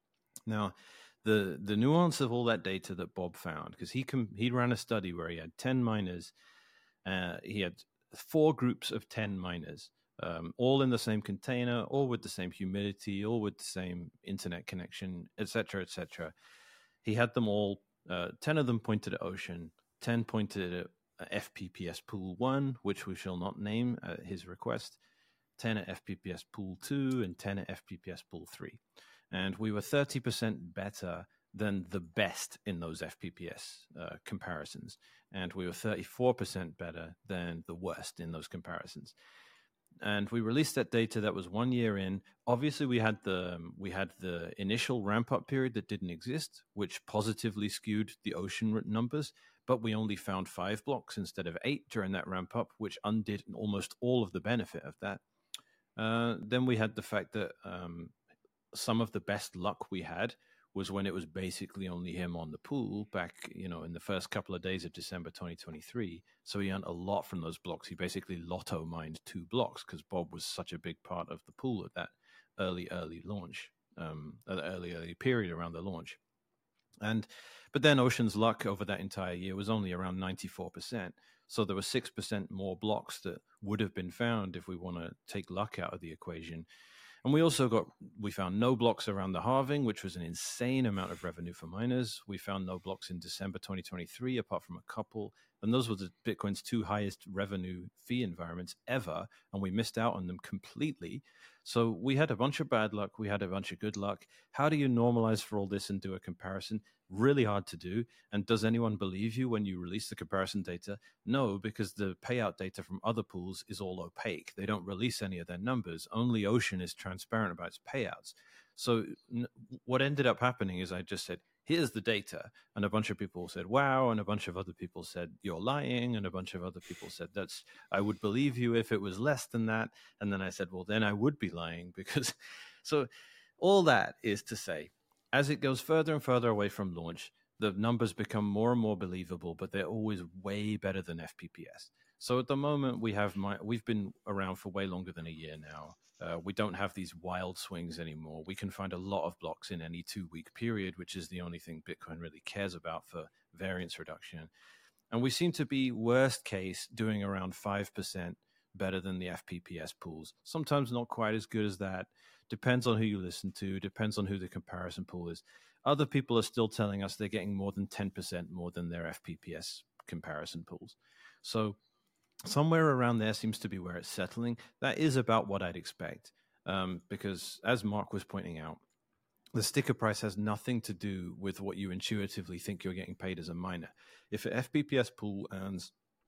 Now, the the nuance of all that data that Bob found, because he com- he ran a study where he had ten miners, uh, he had four groups of ten miners, um, all in the same container, all with the same humidity, all with the same internet connection, et cetera, et cetera. He had them all, uh, ten of them pointed at Ocean, ten pointed at F P P S Pool one, which we shall not name at his request, ten at F P P S Pool two, and ten at F P P S Pool three. And we were thirty percent better than the best in those F P P S uh, comparisons. And we were thirty-four percent better than the worst in those comparisons. And we released that data that was one year in. Obviously, we had the we had the initial ramp-up period that didn't exist, which positively skewed the Ocean numbers. But we only found five blocks instead of eight during that ramp-up, which undid almost all of the benefit of that. Uh, then we had the fact that um, some of the best luck we had was when it was basically only him on the pool back, you know, in the first couple of days of December twenty twenty-three. So he earned a lot from those blocks. He basically lotto mined two blocks because Bob was such a big part of the pool at that early, early launch, um, at the early, early period around the launch. And but then Ocean's luck over that entire year was only around ninety-four percent. So there were six percent more blocks that would have been found if we want to take luck out of the equation. And we also got, we found no blocks around the halving, which was an insane amount of revenue for miners. We found no blocks in December twenty twenty-three, apart from a couple. And those were the Bitcoin's two highest revenue fee environments ever. And we missed out on them completely. So we had a bunch of bad luck. We had a bunch of good luck. How do you normalize for all this and do a comparison? Really hard to do. And does anyone believe you when you release the comparison data? No, because the payout data from other pools is all opaque. They don't release any of their numbers. Only Ocean is transparent about its payouts. So n- what ended up happening is I just said, here's the data. And a bunch of people said, wow. And a bunch of other people said, you're lying. And a bunch of other people said, that's, I would believe you if it was less than that. And then I said, well, then I would be lying because, so all that is to say, as it goes further and further away from launch, the numbers become more and more believable, but they're always way better than F P P S. So at the moment, we have my, we've been around for way longer than a year now. Uh, we don't have these wild swings anymore. We can find a lot of blocks in any two-week period, which is the only thing Bitcoin really cares about for variance reduction. And we seem to be, worst case, doing around five percent better than the F P P S pools. Sometimes not quite as good as that. Depends on who you listen to, depends on who the comparison pool is. Other people are still telling us they're getting more than ten percent more than their F P P S comparison pools. So somewhere around there seems to be where it's settling. That is about what I'd expect. Um, because as Mark was pointing out, the sticker price has nothing to do with what you intuitively think you're getting paid as a miner. If an F P P S pool earns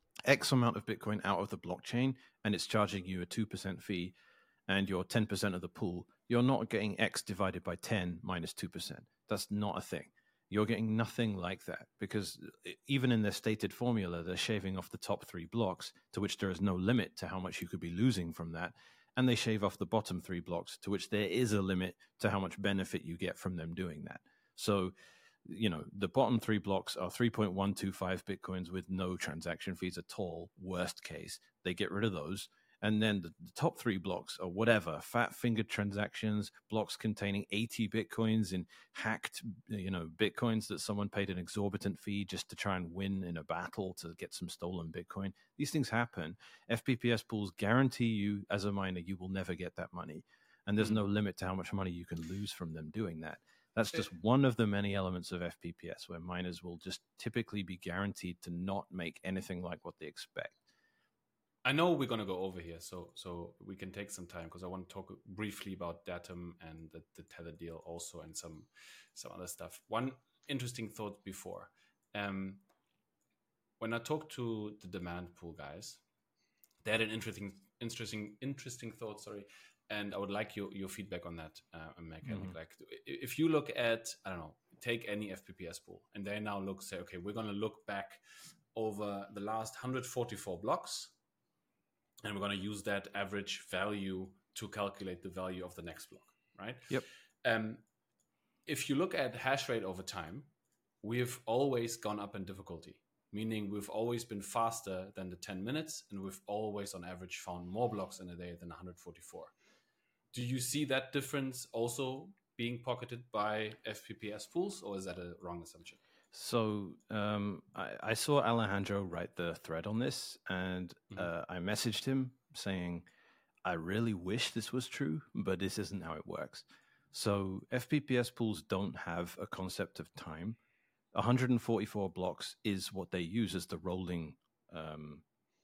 X amount of Bitcoin out of the blockchain and it's charging you a two percent fee and you're ten percent of the pool, you're not getting X divided by ten minus two percent. That's not a thing. You're getting nothing like that, because even in their stated formula, they're shaving off the top three blocks, to which there is no limit to how much you could be losing from that. And they shave off the bottom three blocks, to which there is a limit to how much benefit you get from them doing that. So, you know, the bottom three blocks are three point one two five Bitcoins with no transaction fees at all. Worst case, they get rid of those. And then the, the top three blocks are whatever, fat-fingered transactions, blocks containing eighty Bitcoins in hacked, you know, Bitcoins that someone paid an exorbitant fee just to try and win in a battle to get some stolen Bitcoin. These things happen. F P P S pools guarantee you, as a miner, you will never get that money. And there's no limit to how much money you can lose from them doing that. That's just one of the many elements of F P P S where miners will just typically be guaranteed to not make anything like what they expect. I know we're going to go over here, so so we can take some time, because I want to talk briefly about Datum and the, the Tether deal also, and some some other stuff. One interesting thought before. Um, when I talked to the demand pool guys, they had an interesting, interesting, interesting thought, sorry, and I would like your, your feedback on that, uh, Mechanic. Mm-hmm. Like, if you look at, I don't know, take any F P P S pool, and they now look, say, okay, we're going to look back over the last one hundred forty-four blocks, and we're going to use that average value to calculate the value of the next block, right? Yep. Um, if you look at hash rate over time, we've always gone up in difficulty, meaning we've always been faster than the ten minutes, and we've always, on average, found more blocks in a day than one hundred forty-four. Do you see that difference also being pocketed by F P P S pools, or is that a wrong assumption? So um, I, I saw Alejandro write the thread on this, and mm-hmm. uh, I messaged him saying, I really wish this was true, but this isn't how it works. So F P P S pools don't have a concept of time. one hundred forty-four blocks is what they use as the rolling um,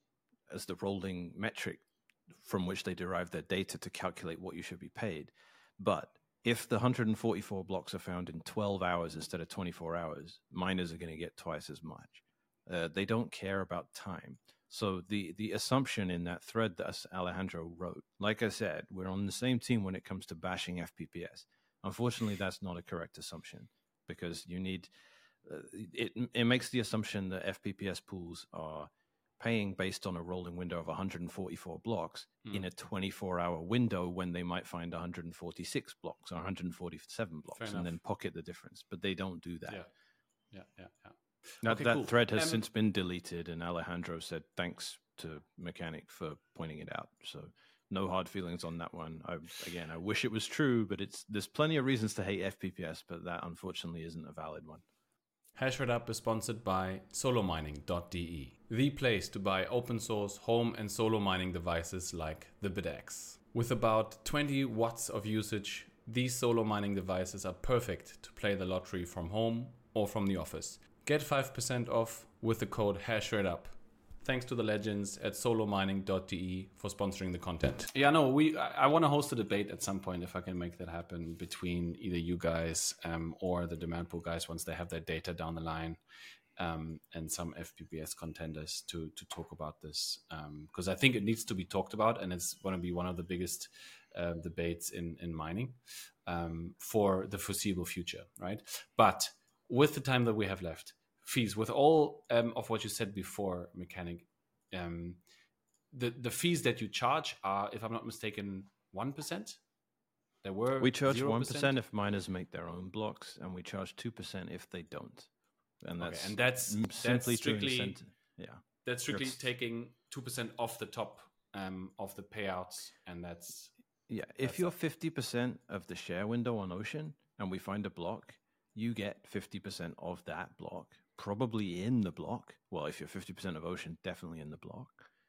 as the rolling metric from which they derive their data to calculate what you should be paid. But if the one hundred forty-four blocks are found in twelve hours instead of twenty-four hours, miners are going to get twice as much. Uh, they don't care about time. So the, the assumption in that thread that Alejandro wrote, like I said, we're on the same team when it comes to bashing F P P S. Unfortunately, that's not a correct assumption, because you need, uh, it, it makes the assumption that F P P S pools are paying based on a rolling window of one hundred forty-four blocks mm. in a twenty-four hour window, when they might find one hundred forty-six blocks or one hundred forty-seven blocks and then pocket the difference. But they don't do that. Yeah, yeah, yeah. yeah. That, okay, that cool. thread has um, since been deleted, and Alejandro said thanks to Mechanic for pointing it out. So no hard feelings on that one. I, again, I wish it was true, but it's there's plenty of reasons to hate F P P S, but that unfortunately isn't a valid one. HashRateUp is sponsored by solo mining dot d e, the place to buy open source home and solo mining devices like the BitX. With about twenty watts of usage, these solo mining devices are perfect to play the lottery from home or from the office. Get five percent off with the code HashRateUp. Thanks to the legends at solo mining dot d e for sponsoring the content. Yeah, no, we. I, I want to host a debate at some point, if I can make that happen, between either you guys um, or the demand pool guys once they have their data down the line, um, and some F P P S contenders to to talk about this, because um, I think it needs to be talked about, and it's going to be one of the biggest uh, debates in in mining um, for the foreseeable future, right? But with the time that we have left, fees, with all um, of what you said before, Mechanic, um, the the fees that you charge are, if I'm not mistaken, one percent. There were we charge one percent if miners make their own blocks, and we charge two percent if they don't. And that's okay, and that's simply that's strictly yeah. That's strictly that's, taking two percent off the top um, of the payouts, and that's yeah. If that's you're fifty percent of the share window on Ocean, and we find a block, you get fifty percent of that block, probably in the block. Well, if you're fifty percent of Ocean, definitely in the block,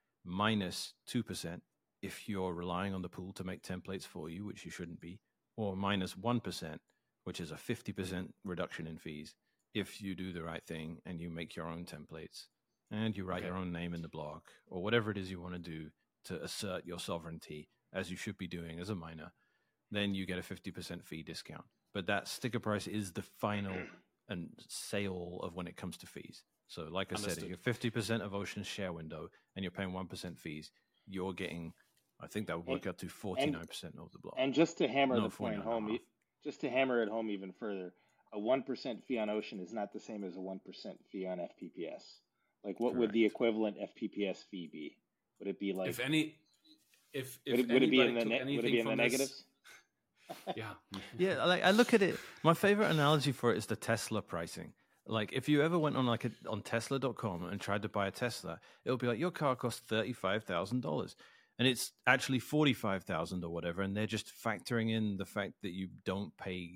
minus two percent if you're relying on the pool to make templates for you, which you shouldn't be, or minus one percent, which is a fifty percent reduction in fees if you do the right thing and you make your own templates and you write okay. your own name in the block, or whatever it is you want to do to assert your sovereignty, as you should be doing as a miner, then you get a fifty percent fee discount. But that sticker price is the final and sale of when it comes to fees. So like I Understood. said, if you're fifty percent of Ocean's share window and you're paying one percent fees, you're getting, I think that would work and, out to forty-nine percent and, of the block. And just to hammer no, the point home, just to hammer it home even further, a one percent fee on Ocean is not the same as a one percent fee on F P P S. Like, what would Correct. the equivalent F P P S fee be? Would it be like, if any, if if would it, would it be anybody in the took ne- would it anything be in the from this, negatives? yeah, Yeah, like I look at it. My favorite analogy for it is the Tesla pricing. Like if you ever went on like a, on Tesla dot com and tried to buy a Tesla, it'll be like your car costs thirty-five thousand dollars, and it's actually forty-five thousand or whatever, and they're just factoring in the fact that you don't pay,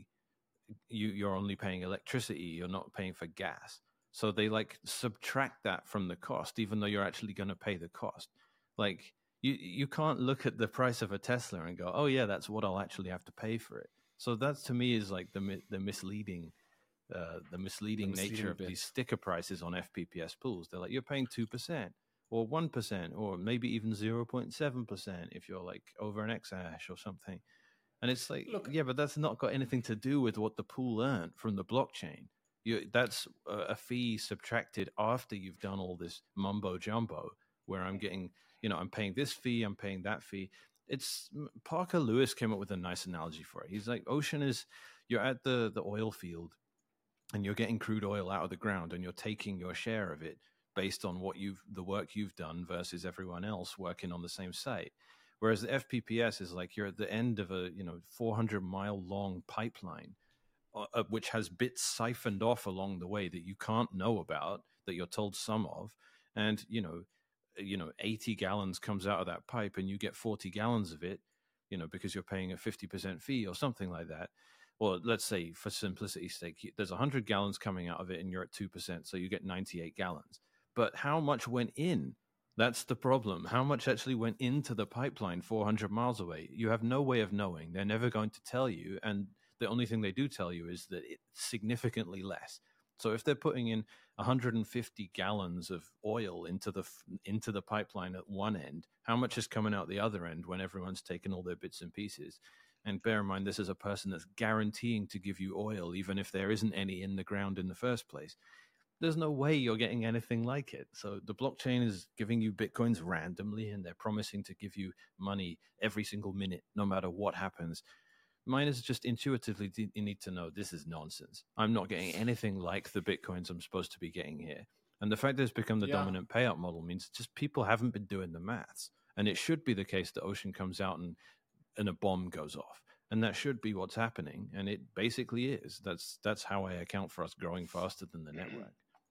you you're only paying electricity, you're not paying for gas. So they like subtract that from the cost, even though you're actually going to pay the cost. Like you you can't look at the price of a Tesla and go, oh yeah, that's what I'll actually have to pay for it. So that to me is like the the misleading. Uh, the misleading, The misleading nature of bit. these sticker prices on F P P S pools. They're like, you're paying two percent or one percent or maybe even zero point seven percent if you're like over an exahash or something. And it's like, Look- yeah, but that's not got anything to do with what the pool earned from the blockchain. You, that's a, a fee subtracted after you've done all this mumbo jumbo where I'm getting, you know, I'm paying this fee, I'm paying that fee. It's Parker Lewis came up with a nice analogy for it. He's like, Ocean is, you're at the, the oil field and you're getting crude oil out of the ground and you're taking your share of it based on what you've the work you've done versus everyone else working on the same site. Whereas the F P P S is like you're at the end of a, you know, four hundred mile long pipeline, uh, which has bits siphoned off along the way that you can't know about, that you're told some of. And, you know, you know, eighty gallons comes out of that pipe and you get forty gallons of it, you know, because you're paying a fifty percent fee or something like that. Or let's say, for simplicity's sake, there's one hundred gallons coming out of it and you're at two percent, so you get ninety-eight gallons. But how much went in? That's the problem. How much actually went into the pipeline four hundred miles away? You have no way of knowing. They're never going to tell you. And the only thing they do tell you is that it's significantly less. So if they're putting in one hundred fifty gallons of oil into the into the pipeline at one end, how much is coming out the other end when everyone's taken all their bits and pieces? And bear in mind, this is a person that's guaranteeing to give you oil, even if there isn't any in the ground in the first place. There's no way you're getting anything like it. So the blockchain is giving you Bitcoins randomly, and they're promising to give you money every single minute, no matter what happens. Miners just intuitively need to know this is nonsense. I'm not getting anything like the Bitcoins I'm supposed to be getting here. And the fact that it's become the Yeah. dominant payout model means just people haven't been doing the maths. And it should be the case that Ocean comes out and and a bomb goes off, and that should be what's happening, and it basically is. That's that's how I account for us growing faster than the network.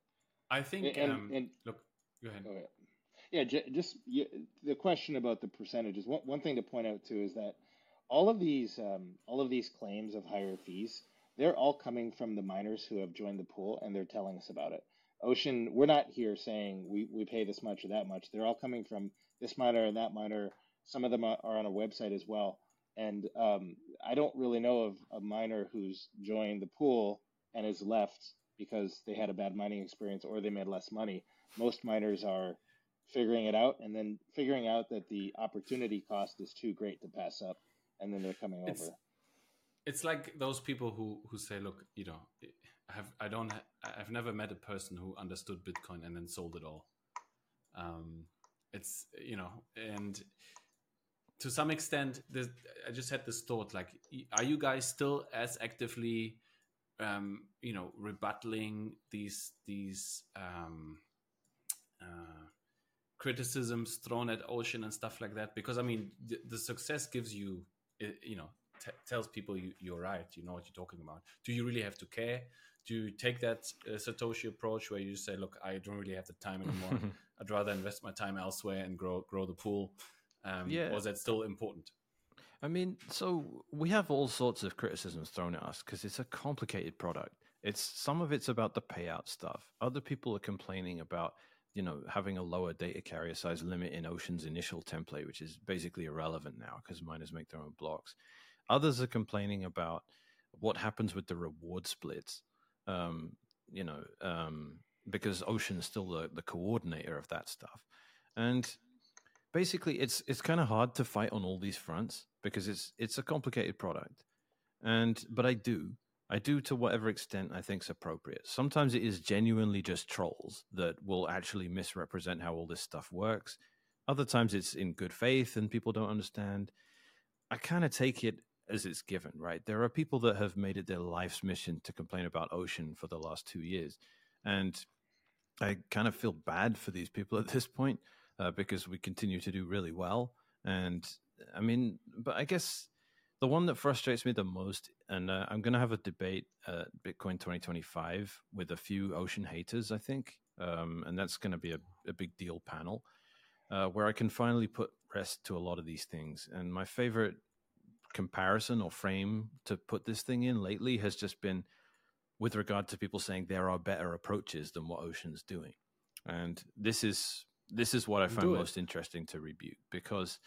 I think. And- um, and- look, go ahead. Oh, yeah. Yeah, j- just yeah, the question about the percentages. One, one thing to point out too is that all of these um, all of these claims of higher fees, they're all coming from the miners who have joined the pool, and they're telling us about it. Ocean, we're not here saying we, we pay this much or that much. They're all coming from this miner and that miner. Some of them are on a website as well. And um, I don't really know of a miner who's joined the pool and has left because they had a bad mining experience or they made less money. Most miners are figuring it out and then figuring out that the opportunity cost is too great to pass up, and then they're coming It's- over. It's like those people who, who say, look, you know, I have I don't ha- I've never met a person who understood Bitcoin and then sold it all. Um, it's you know, and to some extent, this, I just had this thought: like, are you guys still as actively, um, you know, rebuttaling these these um, uh, criticisms thrown at Ocean and stuff like that? Because I mean, the, the success gives you, you know, t- tells people you, you're right. You know what you're talking about. Do you really have to care? Do you take that uh, Satoshi approach where you say, look, I don't really have the time anymore. I'd rather invest my time elsewhere and grow grow the pool. Um, Yeah. or is that still important? I mean, so we have all sorts of criticisms thrown at us because it's a complicated product. It's some of it's about the payout stuff. Other people are complaining about, you know, having a lower data carrier size limit in Ocean's initial template, which is basically irrelevant now because miners make their own blocks. Others are complaining about what happens with the reward splits, um, you know, um, because Ocean's still the, the coordinator of that stuff. And basically, it's it's kind of hard to fight on all these fronts because it's it's a complicated product. And but I do. I do to whatever extent I think is appropriate. Sometimes it is genuinely just trolls that will actually misrepresent how all this stuff works. Other times it's in good faith and people don't understand. I kind of take it as it's given, right? There are people that have made it their life's mission to complain about Ocean for the last two years. And I kind of feel bad for these people at this point uh, because we continue to do really well. And I mean, but I guess the one that frustrates me the most, and uh, I'm going to have a debate at Bitcoin twenty twenty-five with a few Ocean haters, I think. Um, and that's going to be a, a big deal panel uh, where I can finally put rest to a lot of these things. And my favorite comparison or frame to put this thing in lately has just been with regard to people saying there are better approaches than what Ocean's doing. And this is this is what I find most interesting to rebuke, because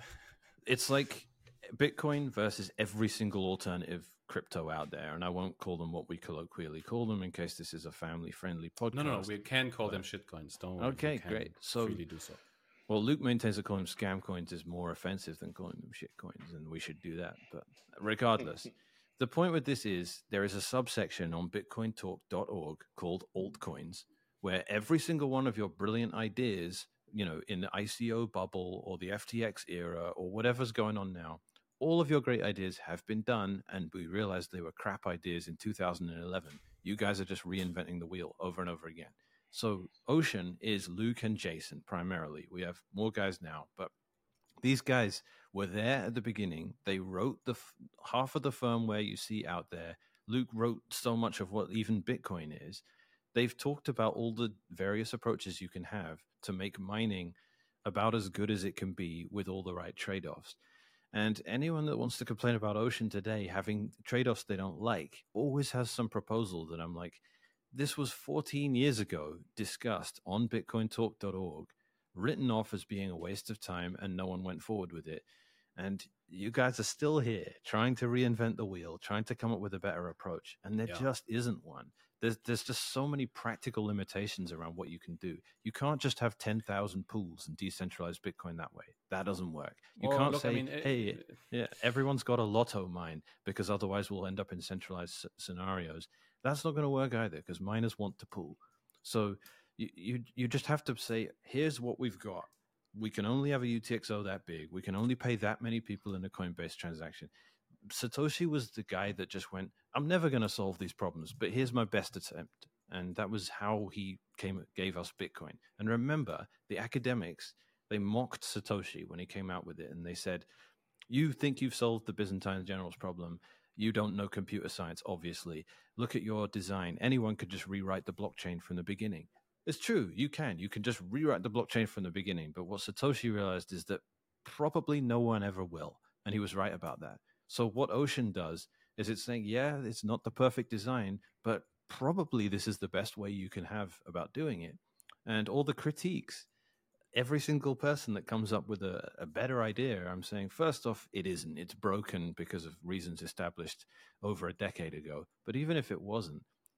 it's like Bitcoin versus every single alternative crypto out there. And I won't call them what we colloquially call them in case this is a family-friendly podcast. No, no, no, we can call but... them shitcoins. Don't worry. Okay, great. So freely do so. Well, Luke maintains that calling them scam coins is more offensive than calling them shit coins, and we should do that. But regardless, the point with this is there is a subsection on bitcoin talk dot org called altcoins, where every single one of your brilliant ideas, you know, in the I C O bubble or the F T X era or whatever's going on now, all of your great ideas have been done, and we realized they were crap ideas in two thousand eleven. You guys are just reinventing the wheel over and over again. So Ocean is Luke and Jason primarily. We have more guys now, but these guys were there at the beginning. They wrote the f- half of the firmware you see out there. Luke wrote so much of what even Bitcoin is. They've talked about all the various approaches you can have to make mining about as good as it can be with all the right trade-offs. And anyone that wants to complain about Ocean today having trade-offs they don't like always has some proposal that I'm like, this was fourteen years ago discussed on bitcoin talk dot org, written off as being a waste of time, and no one went forward with it. And you guys are still here trying to reinvent the wheel, trying to come up with a better approach. And there yeah. just isn't one. There's, there's just so many practical limitations around what you can do. You can't just have ten thousand pools and decentralize Bitcoin that way. That doesn't work. You well, can't look, say, I mean, it, hey, it, yeah, everyone's got a lotto mine, because otherwise we'll end up in centralized s- scenarios. That's not going to work either, because miners want to pool. So you, you you just have to say, here's what we've got. We can only have a U T X O that big. We can only pay that many people in a Coinbase transaction. Satoshi was the guy that just went, I'm never going to solve these problems, but here's my best attempt. And that was how he came gave us Bitcoin. And remember, the academics, they mocked Satoshi when he came out with it. And they said, you think you've solved the Byzantine generals problem. You don't know computer science, obviously. Look at your design. Anyone could just rewrite the blockchain from the beginning. It's true, you can. You can just rewrite the blockchain from the beginning. But what Satoshi realized is that probably no one ever will. And he was right about that. So what Ocean does is it's saying, yeah, it's not the perfect design, but probably this is the best way you can have about doing it. And all the critiques, every single person that comes up with a, a better idea, I'm saying, first off, it isn't. It's broken because of reasons established over a decade ago. But even if it wasn't,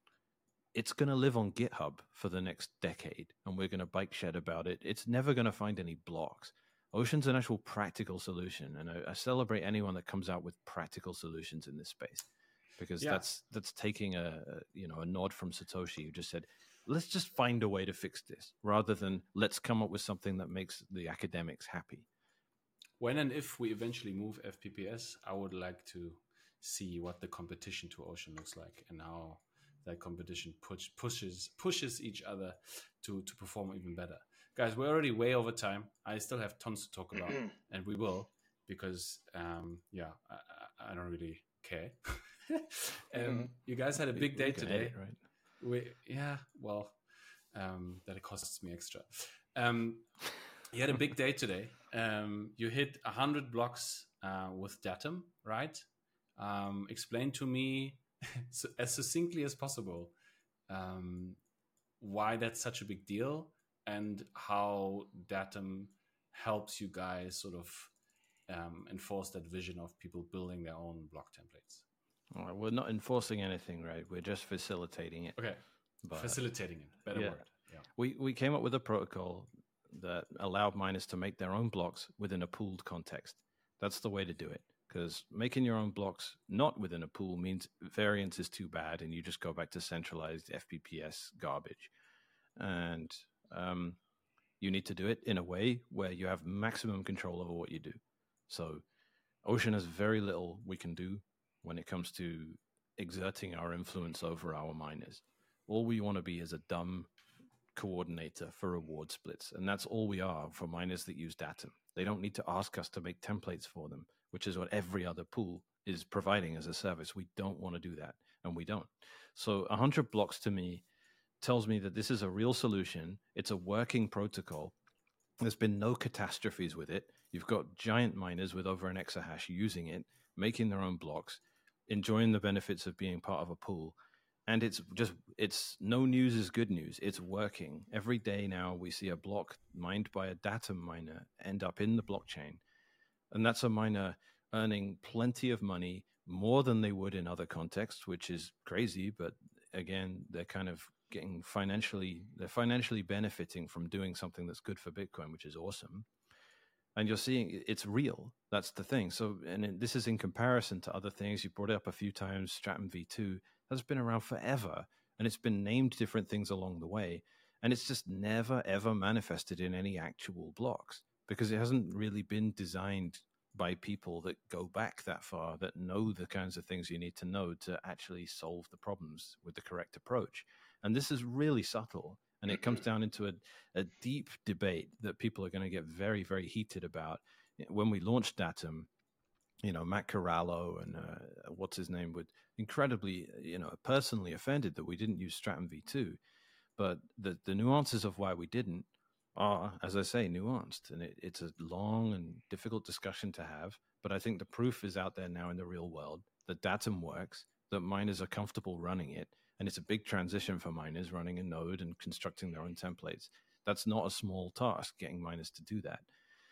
it's going to live on GitHub for the next decade, and we're going to bike shed about it. It's never going to find any blocks. Ocean's an actual practical solution, and I, I celebrate anyone that comes out with practical solutions in this space, because yeah. that's that's taking a, a you know a nod from Satoshi, who just said, let's just find a way to fix this, rather than let's come up with something that makes the academics happy. When and if we eventually move F P P S, I would like to see what the competition to Ocean looks like, and how that competition push, pushes pushes each other to, to perform even better. Guys, we're already way over time. I still have tons to talk about, and we will, because, um, yeah, I, I don't really care. um, you guys had a big day today. Right? We, yeah, well, um, that costs me extra. Um, you had a big day today. Um, you hit one hundred blocks uh, with Datum, right? Um, explain to me so, as succinctly as possible um, why that's such a big deal, and how Datum helps you guys sort of um, enforce that vision of people building their own block templates. All right, we're not enforcing anything, right? We're just facilitating it. Okay, but, facilitating it. Better yeah. word. Yeah. We we came up with a protocol that allowed miners to make their own blocks within a pooled context. That's the way to do it, because making your own blocks not within a pool means variance is too bad, and you just go back to centralized F P P S garbage. And um, you need to do it in a way where you have maximum control over what you do. So Ocean has very little we can do when it comes to exerting our influence over our miners. All we want to be is a dumb coordinator for reward splits, and that's all we are for miners that use Datum. They don't need to ask us to make templates for them, which is what every other pool is providing as a service. We don't want to do that, and we don't. So one hundred blocks to me tells me that this is a real solution. It's a working protocol. There's been no catastrophes with it. You've got giant miners with over an exahash using it, making their own blocks, enjoying the benefits of being part of a pool. And it's just, it's no news is good news. It's working. Every day now we see a block mined by a Datum miner end up in the blockchain. And that's a miner earning plenty of money, more than they would in other contexts, which is crazy. But again, they're kind of getting financially, they're financially benefiting from doing something that's good for Bitcoin, which is awesome. And you're seeing it's real. That's the thing. So, and this is in comparison to other things. You brought it up a few times, Stratum V two. That's been around forever, and it's been named different things along the way, and it's just never ever manifested in any actual blocks because it hasn't really been designed by people that go back that far, that know the kinds of things you need to know to actually solve the problems with the correct approach. And this is really subtle, and it comes down into a, a deep debate that people are going to get very, very heated about. When we launched Datum, you know, Matt Corallo and uh, what's his name would incredibly, you know, personally offended that we didn't use Stratum V two. But the, the nuances of why we didn't are, as I say, nuanced. And it, it's a long and difficult discussion to have. But I think the proof is out there now in the real world that Datum works, that miners are comfortable running it. And it's a big transition for miners running a node and constructing their own templates. That's not a small task, getting miners to do that.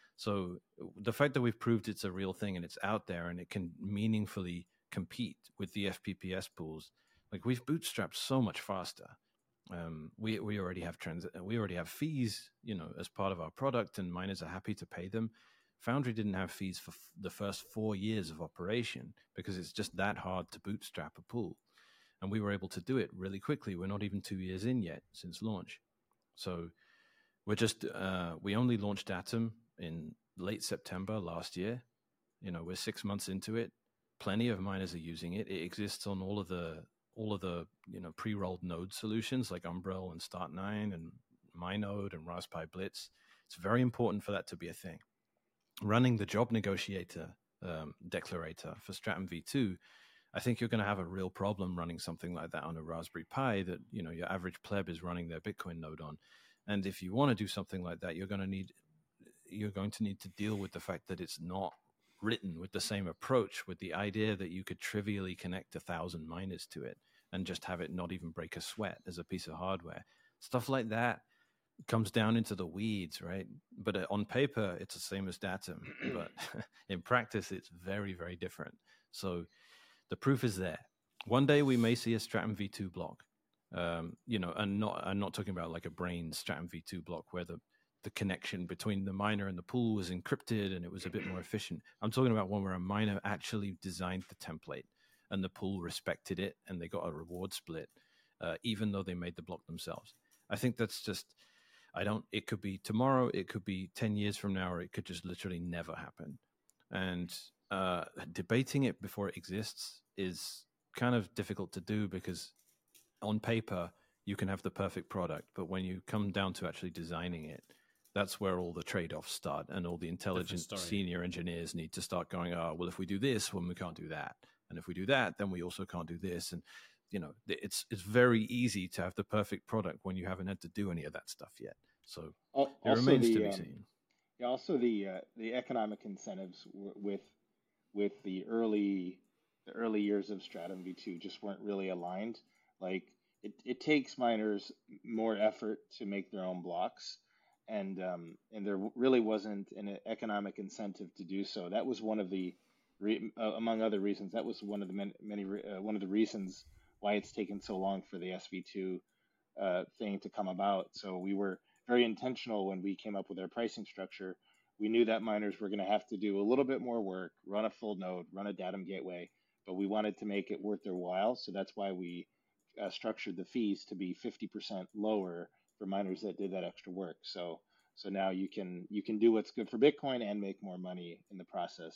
So the fact that we've proved it's a real thing and it's out there and it can meaningfully compete with the F P P S pools, like we've bootstrapped so much faster. Um, we we already have trans we already have fees, you know, as part of our product, and miners are happy to pay them. Foundry didn't have fees for f- the first four years of operation because it's just that hard to bootstrap a pool, and we were able to do it really quickly. We're not even two years in yet since launch, so we're just uh, we only launched Datum in late September last year. You know, we're six months into it. Plenty of miners are using it. It exists on all of the all of the you know pre-rolled node solutions like Umbrel and Start nine and MyNode and Raspberry Blitz. It's very important for that to be a thing. Running the job negotiator um, declarator for Stratum V two, I think you're going to have a real problem running something like that on a Raspberry Pi that you know your average pleb is running their Bitcoin node on. And if you want to do something like that, you're going to need you're going to need to deal with the fact that it's not written with the same approach, with the idea that you could trivially connect a thousand miners to it and just have it not even break a sweat as a piece of hardware. Stuff like that comes down into the weeds, right? But on paper, it's the same as Datum, but in practice, it's very, very different. So the proof is there. One day we may see a Stratum V two block, um, you know, and not I'm not talking about like a brain Stratum V two block where the the connection between the miner and the pool was encrypted and it was a bit more efficient. I'm talking about one where a miner actually designed the template and the pool respected it and they got a reward split, uh, even though they made the block themselves. I think that's just, I don't, it could be tomorrow, it could be ten years from now, or it could just literally never happen. And uh, debating it before it exists is kind of difficult to do because on paper, you can have the perfect product, but when you come down to actually designing it, that's where all the trade-offs start, and all the intelligent senior engineers need to start going, oh, well, if we do this, well, we can't do that. And if we do that, then we also can't do this. And, you know, it's it's very easy to have the perfect product when you haven't had to do any of that stuff yet. So also it remains the, to be um, seen. Also, the uh, the economic incentives w- with with the early the early years of Stratum V two just weren't really aligned. Like it, it takes miners more effort to make their own blocks, and um, and there really wasn't an economic incentive to do so. That was one of the, re- uh, among other reasons, that was one of the many, many uh, one of the reasons why it's taken so long for the S V two uh, thing to come about. So we were very intentional when we came up with our pricing structure. We knew that miners were going to have to do a little bit more work, run a full node, run a Datum gateway, but we wanted to make it worth their while. So that's why we uh, structured the fees to be fifty percent lower for miners that did that extra work. So so now you can you can do what's good for Bitcoin and make more money in the process.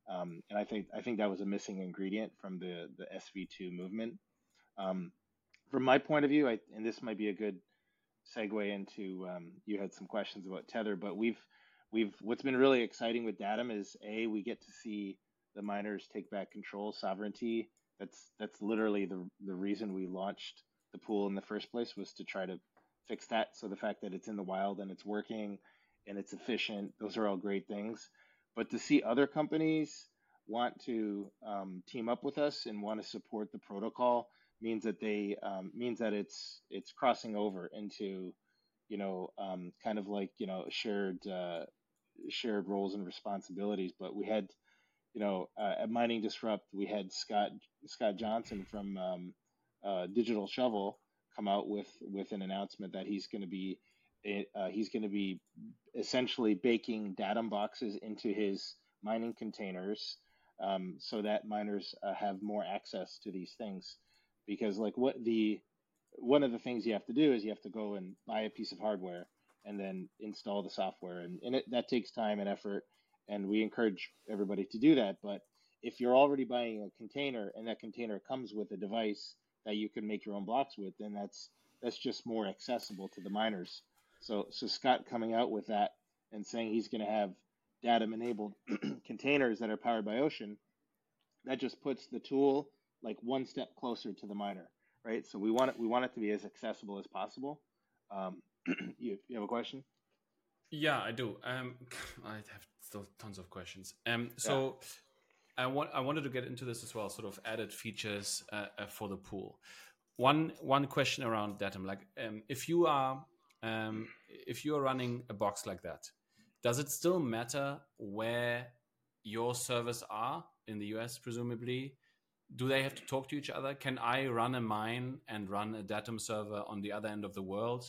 Um, and I think I think that was a missing ingredient from the the S V two movement. Um, from my point of view, I, and this might be a good segue into um, you had some questions about Tether, but we've we've what's been really exciting with Datum is a we get to see the miners take back control, sovereignty. That's that's literally the the reason we launched the pool in the first place, was to try to fix that. So the fact that it's in the wild and it's working and it's efficient, those are all great things. But to see other companies want to um, team up with us and want to support the protocol means that they um, means that it's it's crossing over into, you know, um, kind of like, you know, shared uh, shared roles and responsibilities. But we had, you know, uh, at Mining Disrupt, we had Scott Scott Johnson from um, uh, Digital Shovel come out with with an announcement that he's going to be uh, he's going to be essentially baking Datum boxes into his mining containers, um, so that miners uh, have more access to these things. Because like what the one of the things you have to do is you have to go and buy a piece of hardware and then install the software, and, and it, that takes time and effort, and we encourage everybody to do that. But if you're already buying a container and that container comes with a device that you can make your own blocks with, then that's that's just more accessible to the miners. So so Scott coming out with that and saying he's going to have Datum enabled containers that are powered by Ocean, that just puts the tool like one step closer to the miner, right? So we want it we want it to be as accessible as possible. Um, you, you have a question? Yeah, I do. Um, I have still tons of questions. Um, so yeah. I want I wanted to get into this as well, sort of added features uh, uh, for the pool. One one question around Datum, like um, if you are um, if you are running a box like that, does it still matter where your servers are in the U S, presumably? Do they have to talk to each other? Can I run a mine and run a Datum server on the other end of the world?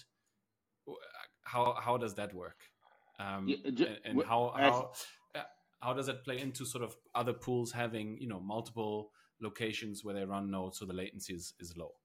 How how does that work? Um, yeah, just, and, and how as, how how does that play into sort of other pools having, you know, multiple locations where they run nodes, so the latency is, is low?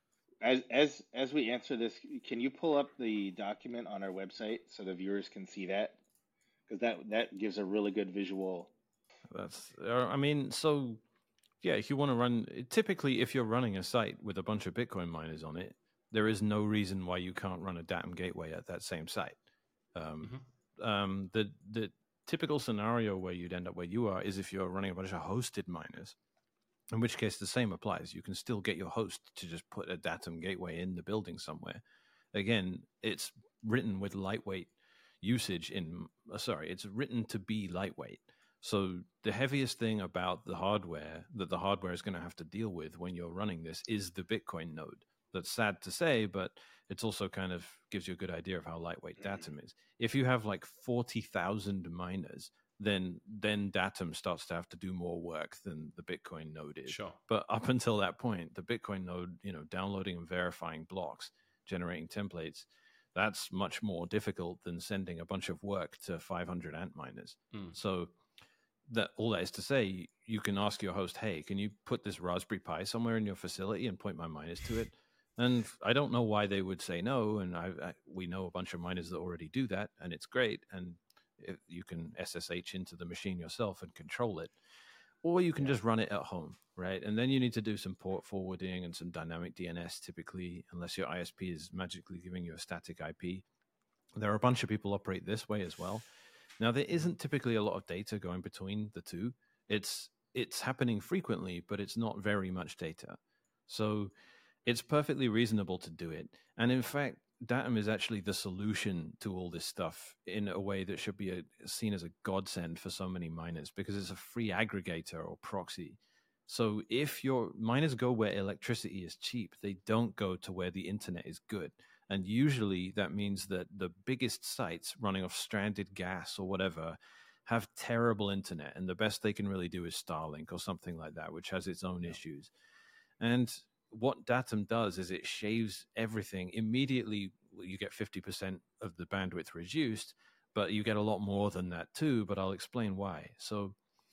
As as as we answer this, can you pull up the document on our website so the viewers can see that? Because that that gives a really good visual. That's uh, I mean, so yeah, if you want to run, typically if you're running a site with a bunch of Bitcoin miners on it, there is no reason why you can't run a Datum gateway at that same site. Um, mm-hmm. um, the the typical scenario where you'd end up where you are is if you're running a bunch of hosted miners, in which case the same applies. You can still get your host to just put a Datum gateway in the building somewhere. Again, it's written with lightweight usage in, uh, sorry, it's written to be lightweight. So the heaviest thing about the hardware that the hardware is going to have to deal with when you're running this is the Bitcoin node. That's sad to say, but it's also kind of gives you a good idea of how lightweight Datum is. If you have like forty thousand miners, then then Datum starts to have to do more work than the Bitcoin node is. Sure. But up until that point, the Bitcoin node, you know, downloading and verifying blocks, generating templates, that's much more difficult than sending a bunch of work to five hundred Ant miners. Mm. So that all that is to say, you can ask your host, hey, can you put this Raspberry Pi somewhere in your facility and point my miners to it? And I don't know why they would say no. And I, I we know a bunch of miners that already do that, and it's great. And if you can S S H into the machine yourself and control it, or you can yeah. just run it at home, right? And then you need to do some port forwarding and some dynamic D N S, typically, unless your I S P is magically giving you a static I P. There are a bunch of people operate this way as well. Now, there isn't typically a lot of data going between the two. It's it's happening frequently, but it's not very much data. So it's perfectly reasonable to do it. And in fact, Datum is actually the solution to all this stuff in a way that should be a, seen as a godsend for so many miners, because it's a free aggregator or proxy. So if your miners go where electricity is cheap, they don't go to where the internet is good. And usually that means that the biggest sites running off stranded gas or whatever have terrible internet, and the best they can really do is Starlink or something like that, which has its own yeah. issues. And what Datum does is it shaves everything immediately. You get fifty percent of the bandwidth reduced, but you get a lot more than that too, but I'll explain why. So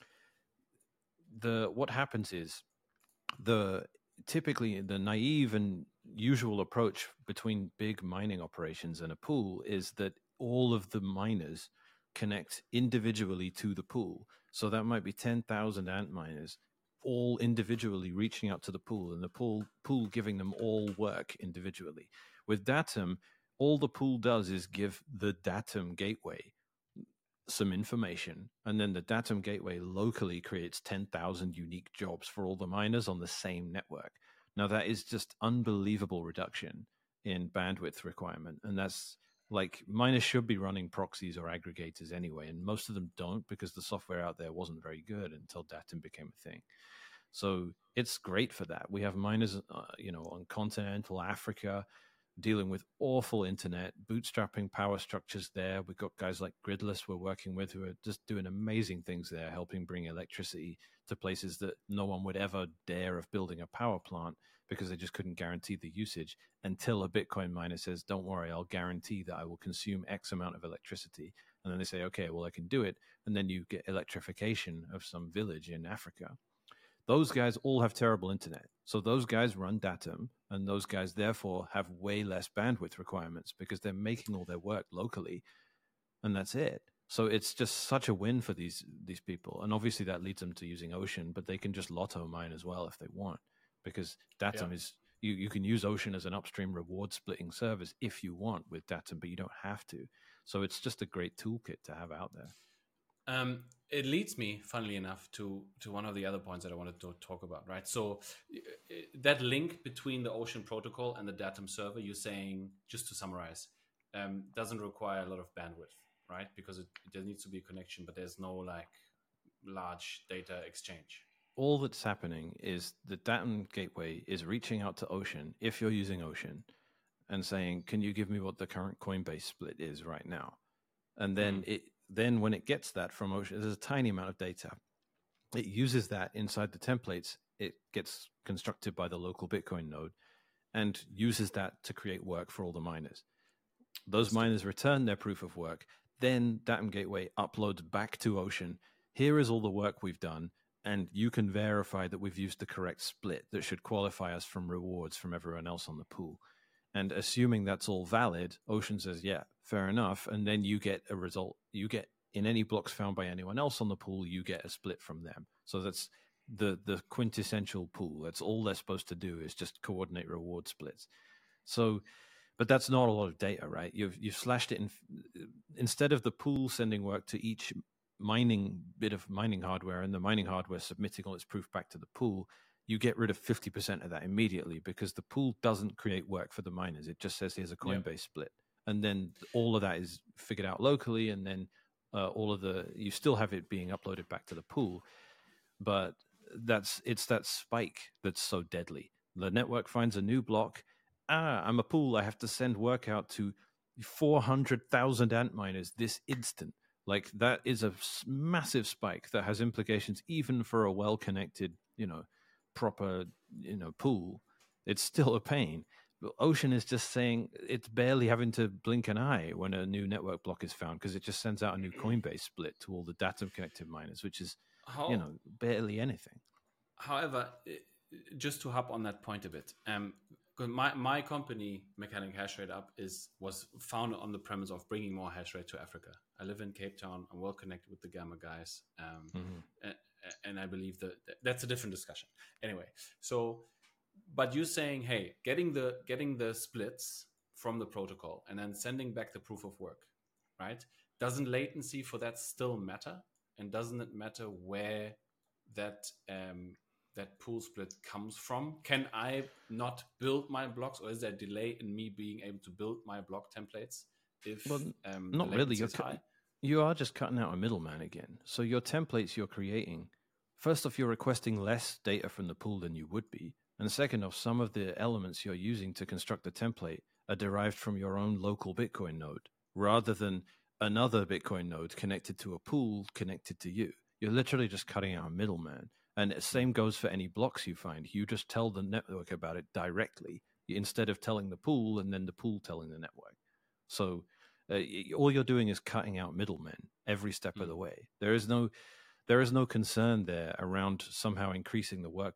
the what happens is the typically the naive and usual approach between big mining operations and a pool is that all of the miners connect individually to the pool, So that might be ten thousand Antminers all individually reaching out to the pool, and the pool pool giving them all work individually. With Datum, all the pool does is give the Datum gateway some information, and then the Datum gateway locally creates ten thousand unique jobs for all the miners on the same network. Now that is just unbelievable reduction in bandwidth requirement, and that's like miners should be running proxies or aggregators anyway, and most of them don't because the software out there wasn't very good until Datum became a thing. So it's great for that. We have miners, uh, you know, on continental Africa dealing with awful internet, bootstrapping power structures there. We've got guys like Gridless we're working with who are just doing amazing things there, helping bring electricity to places that no one would ever dare of building a power plant because they just couldn't guarantee the usage until a Bitcoin miner says, don't worry, I'll guarantee that I will consume X amount of electricity. And then they say, okay, well, I can do it. And then you get electrification of some village in Africa. Those guys all have terrible internet. So those guys run Datum, and those guys therefore have way less bandwidth requirements because they're making all their work locally, and that's it. So it's just such a win for these these people. And obviously that leads them to using Ocean, but they can just lotto mine as well if they want, because Datum yeah. is, you, you can use Ocean as an upstream reward splitting service if you want with Datum, but you don't have to. So it's just a great toolkit to have out there. Um, it leads me, funnily enough, to to one of the other points that I wanted to talk about, right? So that link between the Ocean protocol and the Datum server, you're saying, just to summarize, um, doesn't require a lot of bandwidth, right? Because it, there needs to be a connection, but there's no like large data exchange. All that's happening is the Datum gateway is reaching out to Ocean, if you're using Ocean, and saying, can you give me what the current Coinbase split is right now? And then mm. it Then when it gets that from Ocean, there's a tiny amount of data. It uses that inside the templates. It gets constructed by the local Bitcoin node and uses that to create work for all the miners. Those miners return their proof of work. Then Datum Gateway uploads back to Ocean. Here is all the work we've done, and you can verify that we've used the correct split that should qualify us from rewards from everyone else on the pool. And assuming that's all valid, Ocean says, yeah, fair enough. And then you get a result. You get, in any blocks found by anyone else on the pool, you get a split from them. So that's the, the quintessential pool. That's all they're supposed to do is just coordinate reward splits. So, but that's not a lot of data, right? You've, you've slashed it in. Instead of the pool sending work to each mining bit of mining hardware and the mining hardware submitting all its proof back to the pool, you get rid of fifty percent of that immediately because the pool doesn't create work for the miners. It just says here's a Coinbase yep. split. And then all of that is figured out locally. And then uh, all of the, you still have it being uploaded back to the pool. But that's, it's that spike that's so deadly. The network finds a new block. Ah, I'm a pool. I have to send work out to four hundred thousand Antminers this instant. Like that is a massive spike that has implications even for a well-connected, you know, proper, you know, pool. It's still a pain. But Ocean is just saying it's barely having to blink an eye when a new network block is found because it just sends out a new Coinbase split to all the Datum connected miners, which is, How, you know, barely anything. However, just to hop on that point a bit, um, my my company, Mechanic Hash Rate Up, is was founded on the premise of bringing more hash rate to Africa. I live in Cape Town. I'm well connected with the Gamma guys. Um, mm-hmm. and, and I believe that that's a different discussion. Anyway, so, but you saying, hey, getting the getting the splits from the protocol and then sending back the proof of work, right? Doesn't latency for that still matter? And doesn't it matter where that um, that pool split comes from? Can I not build my blocks, or is there a delay in me being able to build my block templates? If well, um, not really, you're cu- you are just cutting out a middleman again. So your templates you're creating, first off, you're requesting less data from the pool than you would be, and second off, some of the elements you're using to construct the template are derived from your own local Bitcoin node, rather than another Bitcoin node connected to a pool connected to you. You're literally just cutting out a middleman. And the same goes for any blocks you find. You just tell the network about it directly instead of telling the pool and then the pool telling the network. So uh, all you're doing is cutting out middlemen every step mm. of the way. There is no, there is no concern there around somehow increasing the workload.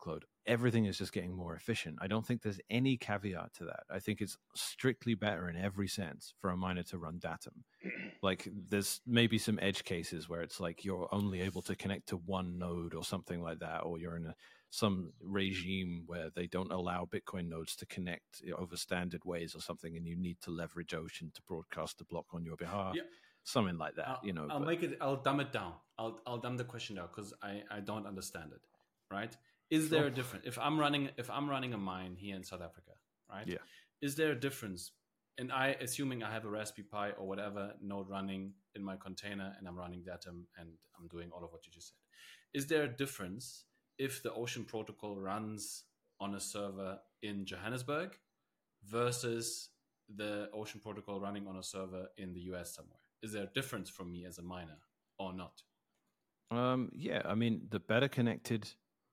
everything is just getting more efficient. I don't think there's any caveat to that. I think it's strictly better in every sense for a miner to run Datum. Like there's maybe some edge cases where it's like you're only able to connect to one node or something like that, or you're in a, some regime where they don't allow Bitcoin nodes to connect over standard ways or something, and you need to leverage Ocean to broadcast the block on your behalf. Yeah. Something like that, I'll, you know. I'll but, make it. I'll dumb it down. I'll I'll dumb the question down because I I don't understand it. Right? Is Sure. there a difference if I'm running if I'm running a mine here in South Africa? Right? Yeah. Is there a difference? And I, assuming I have a Raspberry Pi or whatever node running in my container, and I'm running Datum, and I'm doing all of what you just said. Is there a difference if the Ocean protocol runs on a server in Johannesburg versus the Ocean protocol running on a server in the U S somewhere? Is there a difference for me as a miner or not? Um, yeah, I mean, the better connected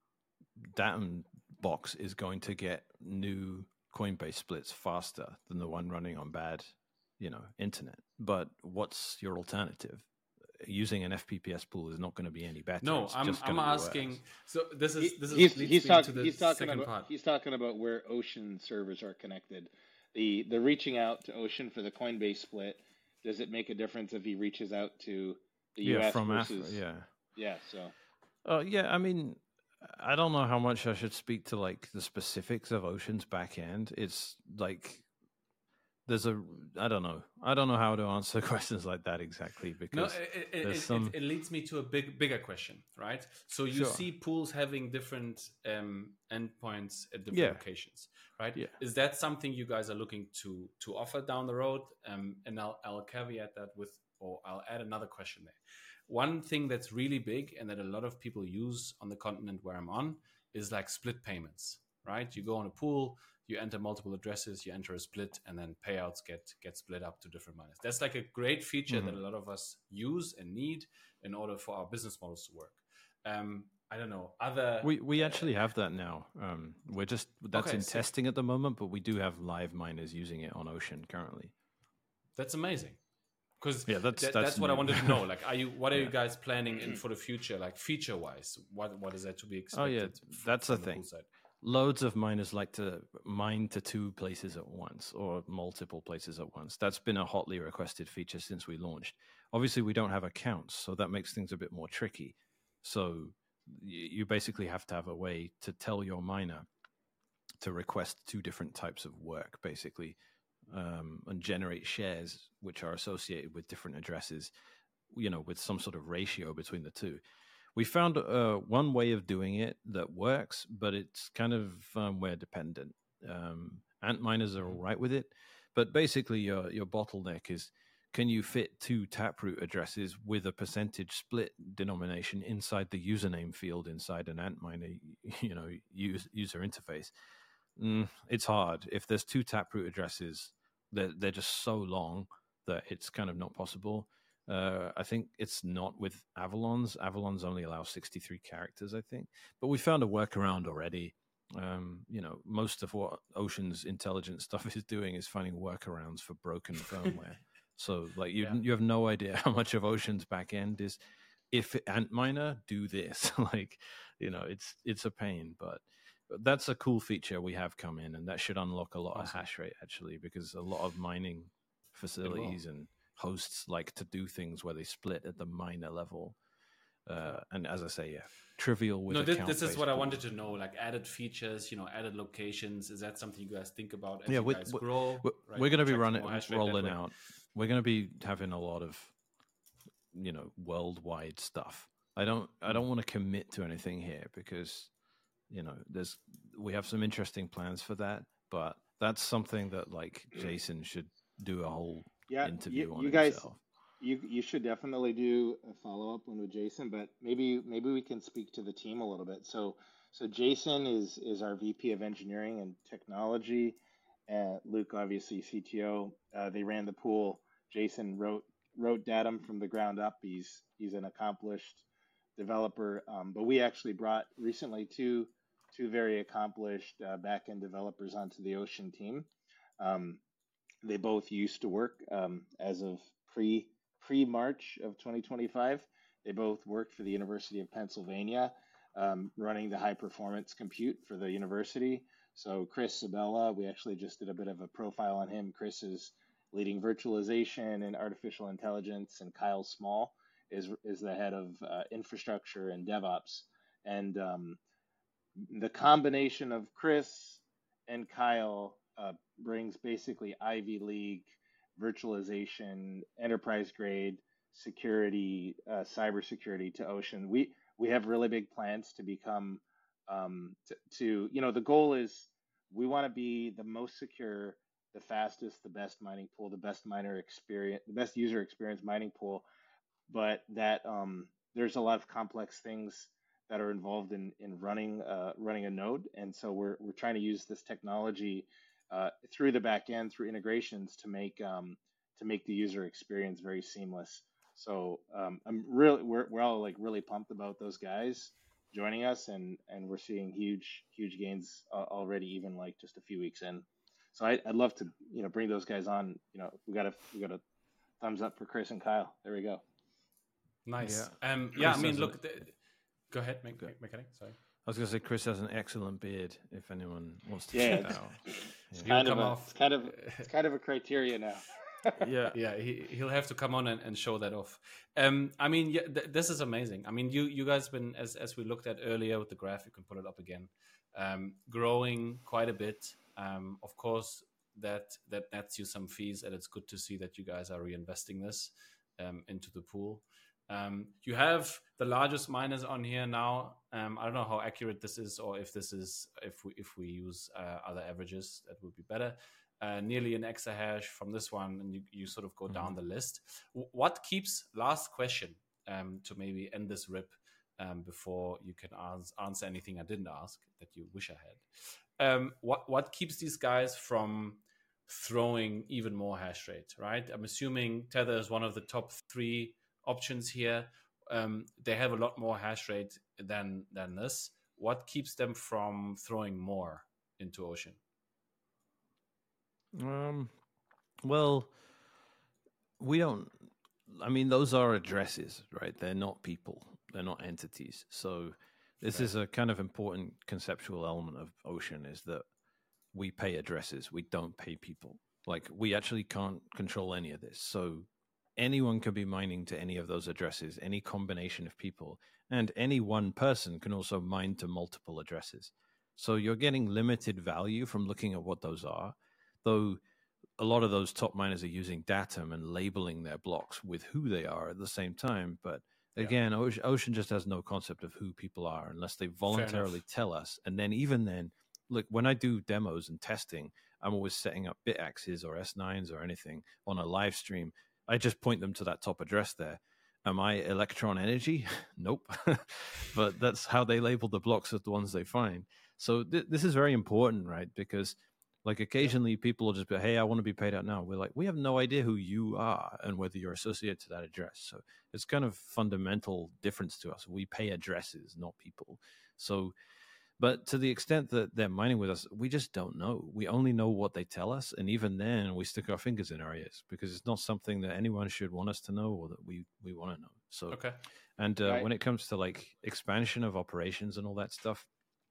Datum box is going to get new Coinbase splits faster than the one running on bad, you know, internet. But what's your alternative? Using an F P P S pool is not going to be any better. No, It's I'm just I'm gonna be asking. worse. So this is this is he's leads he's, me talk, to the he's talking second about part. he's talking about where Ocean servers are connected. The the reaching out to Ocean for the Coinbase split. Does it make a difference if he reaches out to the Yeah, U S from versus? Africa. Yeah. Yeah. So. Uh, yeah, I mean, I don't know how much I should speak to like the specifics of Ocean's back end. It's like there's a I don't know. I don't know how to answer questions like that exactly because No, it, it, there's it, some... it, it leads me to a big, bigger question, right? So you Sure. see pools having different um, endpoints at different Yeah. locations, right? Yeah. Is that something you guys are looking to to offer down the road? Um, and I'll I'll caveat that with, or I'll add another question there. One thing that's really big and that a lot of people use on the continent where I'm on is like split payments, right? You go on a pool, you enter multiple addresses, you enter a split, and then payouts get get split up to different miners. That's like a great feature Mm-hmm. that a lot of us use and need in order for our business models to work. Um, I don't know, other... We we actually have that now. Um, we're just that's Okay, in sick. testing at the moment, but we do have live miners using it on Ocean currently. That's amazing. Because Yeah, that's that, that's, that's what I new. wanted to know. Like, are you? What are Yeah. you guys planning in for the future? Like feature wise, what what is that to be expected? Oh yeah, that's from the the thing. pool side? Loads of miners like to mine to two places at once or multiple places at once. That's been a hotly requested feature since we launched. Obviously, we don't have accounts, so that makes things a bit more tricky. So y- you basically have to have a way to tell your miner to request two different types of work, basically, um, and generate shares which are associated with different addresses, you know, with some sort of ratio between the two. We found uh, one way of doing it that works, but it's kind of firmware dependent. Um, Antminers are all right with it, but basically your your bottleneck is, can you fit two Taproot addresses with a percentage split denomination inside the username field inside an Antminer, you know, use, user interface? Mm, it's hard. If there's two Taproot addresses, they're, they're just so long that it's kind of not possible. Uh, I think it's not with Avalon's. Avalon's only allow sixty-three characters, I think. But we found a workaround already. Um, you know, most of what Ocean's intelligent stuff is doing is finding workarounds for broken firmware. So, like, you Yeah. you have no idea how much of Ocean's back end is. If Antminer do this, like, you know, it's it's a pain, but that's a cool feature we have come in, and that should unlock a lot Awesome. of hash rate actually, because a lot of mining facilities and hosts like to do things where they split at the miner level. Uh, and as I say, yeah, trivial with no, this, this is account-based what I pools. wanted to know. Like added features, you know, added locations. Is that something you guys think about as Yeah, you we- guys we- grow? We're, right? we're going to be Attract running, more hash rate that rolling way? out. We're going to be having a lot of, you know, worldwide stuff. I don't, I don't want to commit to anything here because, you know, there's, we have some interesting plans for that, but that's something that like Jason should do a whole Yeah, interview you, on you guys, himself. you you should definitely do a follow up one with Jason. But maybe maybe we can speak to the team a little bit. So so Jason is is our V P of Engineering and Technology. Uh, Luke, obviously C T O. Uh, they ran the pool. Jason wrote wrote Datum from the ground up. He's he's an accomplished developer. Um, but we actually brought recently two two very accomplished uh, back end developers onto the Ocean team. Um, They both used to work um, as of pre pre March of twenty twenty-five. They both worked for the University of Pennsylvania. um, running the high performance compute for the university. So Chris Sabella, we actually just did a bit of a profile on him. Chris is leading virtualization and artificial intelligence, and Kyle Small is is the head of uh, infrastructure and DevOps. And um, the combination of Chris and Kyle uh, brings basically Ivy League virtualization, enterprise grade security, uh, cybersecurity to Ocean. We we have really big plans to become um, to, to you know the goal is we want to be the most secure, the fastest, the best mining pool, the best miner experience, the best user experience mining pool. But that um, there's a lot of complex things that are involved in in running uh, running a node, and so we're we're trying to use this technology uh, through the back end, through integrations, to make um, to make the user experience very seamless. So um, I'm really we're we're all like really pumped about those guys joining us, and and we're seeing huge huge gains uh, already, even like just a few weeks in. So I, I'd love to you know bring those guys on. You know we got a we got a thumbs up for Chris and Kyle. There we go. Nice. Yeah, Um, yeah. I Chris mean, has look. a- The, go ahead, me- Go. me- mechanic. Sorry. I was going to say Chris has an excellent beard. If anyone wants to Yeah, check it's- that out. It's He'll kind of come a, off- it's kind of it's kind of a criteria now. Yeah, Yeah, he he'll have to come on and, and show that off. Um, I mean, yeah, th- this is amazing. I mean, you you guys been as as we looked at earlier with the graph, you can pull it up again. Um, growing quite a bit. Um, of course, that that nets you some fees, and it's good to see that you guys are reinvesting this um, into the pool. Um, you have the largest miners on here now. Um, I don't know how accurate this is, or if this is if we if we use uh, other averages, that would be better. Uh, nearly an exahash from this one, and you, you sort of go Mhm. down the list. W- what keeps, last question um, to maybe end this rip um, before you can ans- answer anything I didn't ask that you wish I had. Um, what, what keeps these guys from throwing even more hash rate, right? I'm assuming Tether is one of the top three options here. Um, they have a lot more hash rate than, than this. What keeps them from throwing more into Ocean? Um, well, we don't. I mean, those are addresses, right? They're not people. They're not entities. So this Right. is a kind of important conceptual element of Ocean is that we pay addresses. We don't pay people. Like we actually can't control any of this. So anyone can be mining to any of those addresses, any combination of people, and any one person can also mine to multiple addresses. So you're getting limited value from looking at what those are, though a lot of those top miners are using Datum and labeling their blocks with who they are at the same time. But Yeah. again, Ocean, Ocean just has no concept of who people are unless they voluntarily enough. tell us. And then even then, look, when I do demos and testing, I'm always setting up bit axes or S nines or anything on a live stream. I just point them to that top address there. Am I Electron Energy? Nope. But that's how they label the blocks as the ones they find. So th- this is very important, right? Because like occasionally people will just be, hey, I want to be paid out now. We're like, we have no idea who you are and whether you're associated to that address. So it's kind of fundamental difference to us. We pay addresses, not people. So, but to the extent that they're mining with us, we just don't know. We only know what they tell us. And even then we stick our fingers in our ears because it's not something that anyone should want us to know or that we, we want to know. So, Okay. and uh, Right. when it comes to like expansion of operations and all that stuff,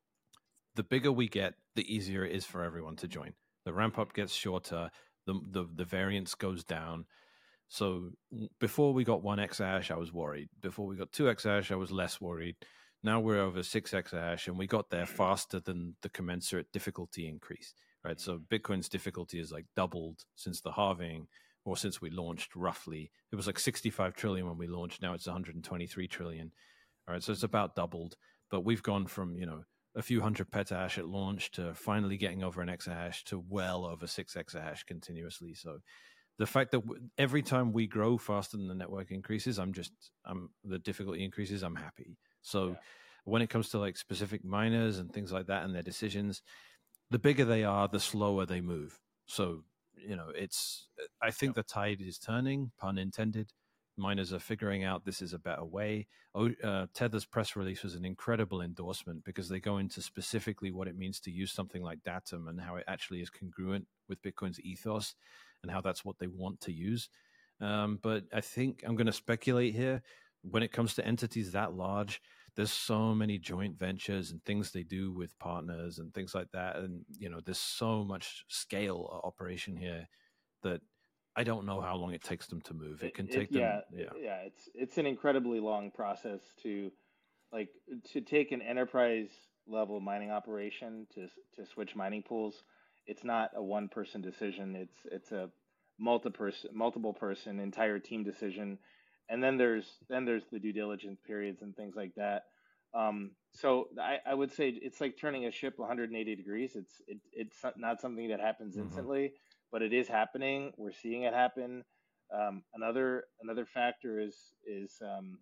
the bigger we get, the easier it is for everyone to join. The ramp up gets shorter, the the, the variance goes down. So before we got one exahash, I was worried. Before we got two exahash, I was less worried. Now we're over six exahash, and we got there faster than the commensurate difficulty increase, right? So Bitcoin's difficulty is like doubled since the halving, or since we launched. Roughly, it was like sixty-five trillion when we launched. Now it's one hundred twenty-three trillion. All right, so it's about doubled. But we've gone from you know a few hundred petahash at launch to finally getting over an exahash to well over six exahash continuously. So the fact that w- every time we grow faster than the network increases, I'm just, I'm the difficulty increases, I'm happy. So Yeah. when it comes to like specific miners and things like that and their decisions, the bigger they are, the slower they move. So, you know, it's, I think the tide is turning, pun intended. Miners are figuring out this is a better way. Oh, uh, Tether's press release was an incredible endorsement because they go into specifically what it means to use something like Datum and how it actually is congruent with Bitcoin's ethos and how that's what they want to use. Um, but I think I'm going to speculate here. When it comes to entities that large, there's so many joint ventures and things they do with partners and things like that. And, you know, there's so much scale operation here that I don't know how long it takes them to move. It, it can take it, yeah, them. Yeah. Yeah. It's, it's an incredibly long process to like to take an enterprise level mining operation to, to switch mining pools. It's not a one person decision. It's, it's a multiple person, multiple person, entire team decision. And then there's, then there's the due diligence periods and things like that. Um, so I, I would say it's like turning a ship one hundred eighty degrees. It's, it, it's not something that happens instantly. Mm-hmm. But it is happening. We're seeing it happen. Um, another another factor is is um,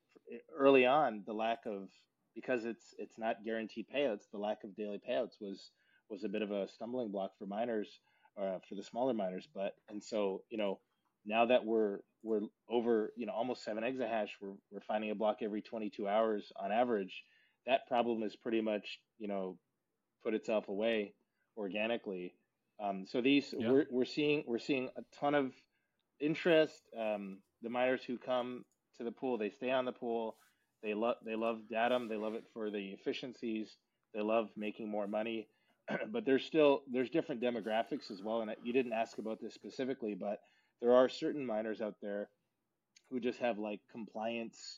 early on the lack of, because it's it's not guaranteed payouts. The lack of daily payouts was was a bit of a stumbling block for miners, uh, for the smaller miners. But and so you know now that we're we're over you know almost seven exahash, we're we're finding a block every twenty-two hours on average. That problem is pretty much you know put itself away organically. Um, so these yeah. we're we're seeing we're seeing a ton of interest. Um, the miners who come to the pool, they stay on the pool. They love they love Datum. They love it for the efficiencies. They love making more money. But there's still there's different demographics as well. And you didn't ask about this specifically, but there are certain miners out there who just have like compliance,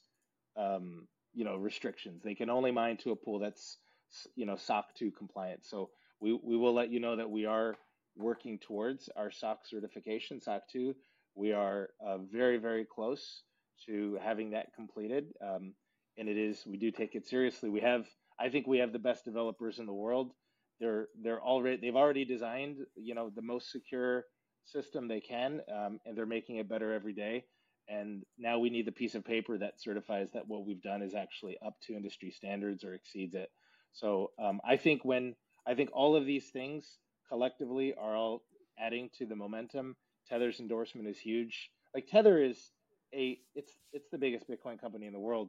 um, you know, restrictions. They can only mine to a pool that's you know S O C two compliant. So we we will let you know that we are working towards our S O C certification, S O C two. We are uh, very, very close to having that completed. Um, and it is, we do take it seriously. We have, I think we have the best developers in the world. They're, they're already, they've already designed, you know, the most secure system they can, um, and they're making it better every day. And now we need the piece of paper that certifies that what we've done is actually up to industry standards or exceeds it. So um, I think when, I think all of these things collectively are all adding to the momentum. Tether's endorsement is huge. Like Tether is a, it's it's the biggest Bitcoin company in the world.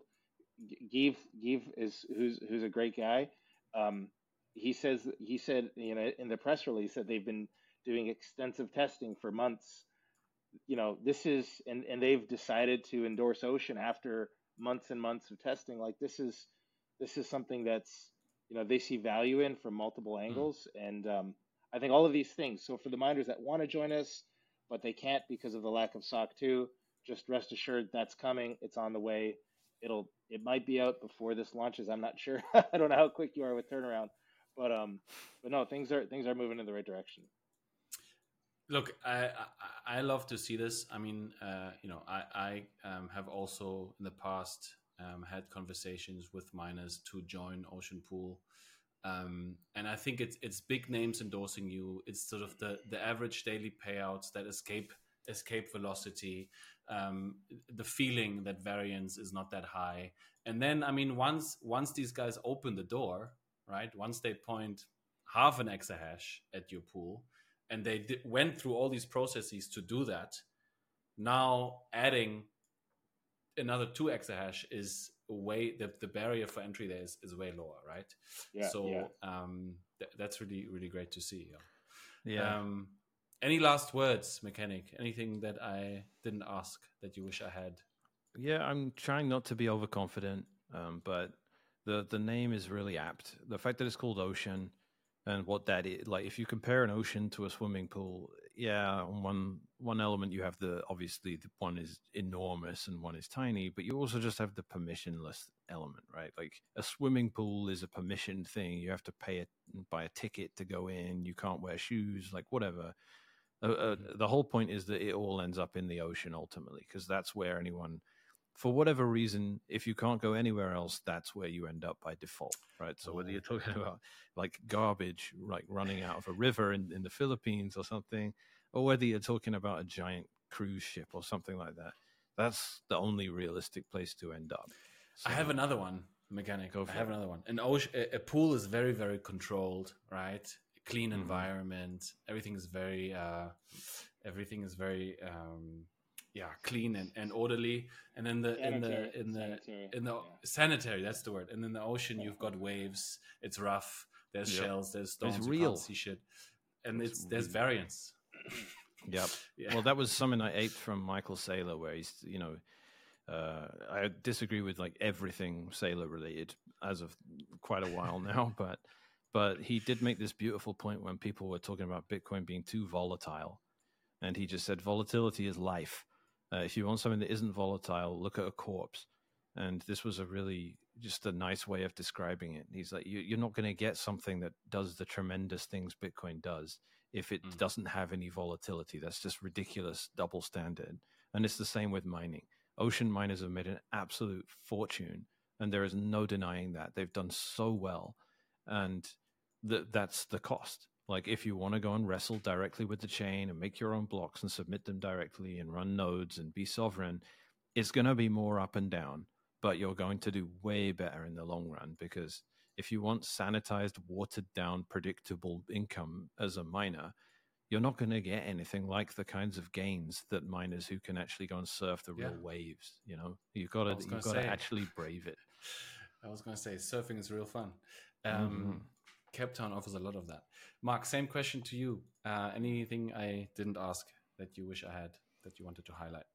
Give Give is who's who's a great guy. Um, he says he said you know in the press release that they've been doing extensive testing for months. You know this is and and they've decided to endorse Ocean after months and months of testing. Like this is this is something that's you know they see value in from multiple angles mm. and. Um, I think all of these things. So for the miners that want to join us, but they can't because of the lack of S O C two, just rest assured that's coming. It's on the way. It'll it might be out before this launches. I'm not sure. I don't know how quick you are with turnaround, but um, but no, things are things are moving in the right direction. Look, I I, I love to see this. I mean, uh, you know, I I um, have also in the past um, had conversations with miners to join Ocean Pool. Um, and I think it's it's big names endorsing you. It's sort of the, the average daily payouts that escape escape velocity, um, the feeling that variance is not that high. And then, I mean, once once these guys open the door, right? Once they point half an exahash at your pool, and they di- went through all these processes to do that, now adding another two exahash is way the, the barrier for entry there is, is way lower, right? Yeah. So yeah. um, th- that's really really great to see. Yeah. yeah. Um, any last words, Mechanic? Anything that I didn't ask that you wish I had? Yeah, I'm trying not to be overconfident, um, but the the name is really apt. The fact that it's called Ocean and what that is, like if you compare an ocean to a swimming pool, yeah, on one one element you have the obviously the one is enormous and one is tiny, but you also just have the permissionless element, right? Like a swimming pool is a permissioned thing. You have to pay it, buy a ticket to go in. You can't wear shoes, like whatever. Uh, uh, the whole point is that it all ends up in the ocean ultimately, because that's where anyone, for whatever reason, if you can't go anywhere else, that's where you end up by default, right? So whether you're talking about like garbage, like running out of a river in, in the Philippines or something, or whether you're talking about a giant cruise ship or something like that, that's the only realistic place to end up. So, I have another one, Mechanic. I have it. another one. An ocean, a, a pool is very, very controlled, right? Clean mm-hmm. environment. Everything is very, uh, everything is very, um, yeah, clean and, and orderly. And then the sanitary, in the in the sanitary. in the yeah. sanitary, that's the word. And in the ocean, you've got waves. It's rough. There's yep. shells. There's stones. It's you real. Can't see shit. And it's, it's there's variance. Yep. Yeah. Well, that was something I ate from Michael Saylor, where he's, you know, Uh, I disagree with like everything Saylor related as of quite a while now, but but he did make this beautiful point when people were talking about Bitcoin being too volatile, and he just said volatility is life. Uh, if you want something that isn't volatile, look at a corpse. And this was a really just a nice way of describing it. He's like, you, you're not going to get something that does the tremendous things Bitcoin does if it mm. doesn't have any volatility. That's just ridiculous double standard. And it's the same with mining. Ocean miners have made an absolute fortune, and there is no denying that. They've done so well, and th- that's the cost. Like, if you want to go and wrestle directly with the chain and make your own blocks and submit them directly and run nodes and be sovereign, it's going to be more up and down, but you're going to do way better in the long run, because if you want sanitized, watered down, predictable income as a miner, you're not going to get anything like the kinds of gains that miners who can actually go and surf the real yeah. waves. You know, you've got to you've got to actually brave it. I was going to say surfing is real fun. Um, mm-hmm. Cape Town offers a lot of that. Mark, same question to you. Uh, anything I didn't ask that you wish I had that you wanted to highlight?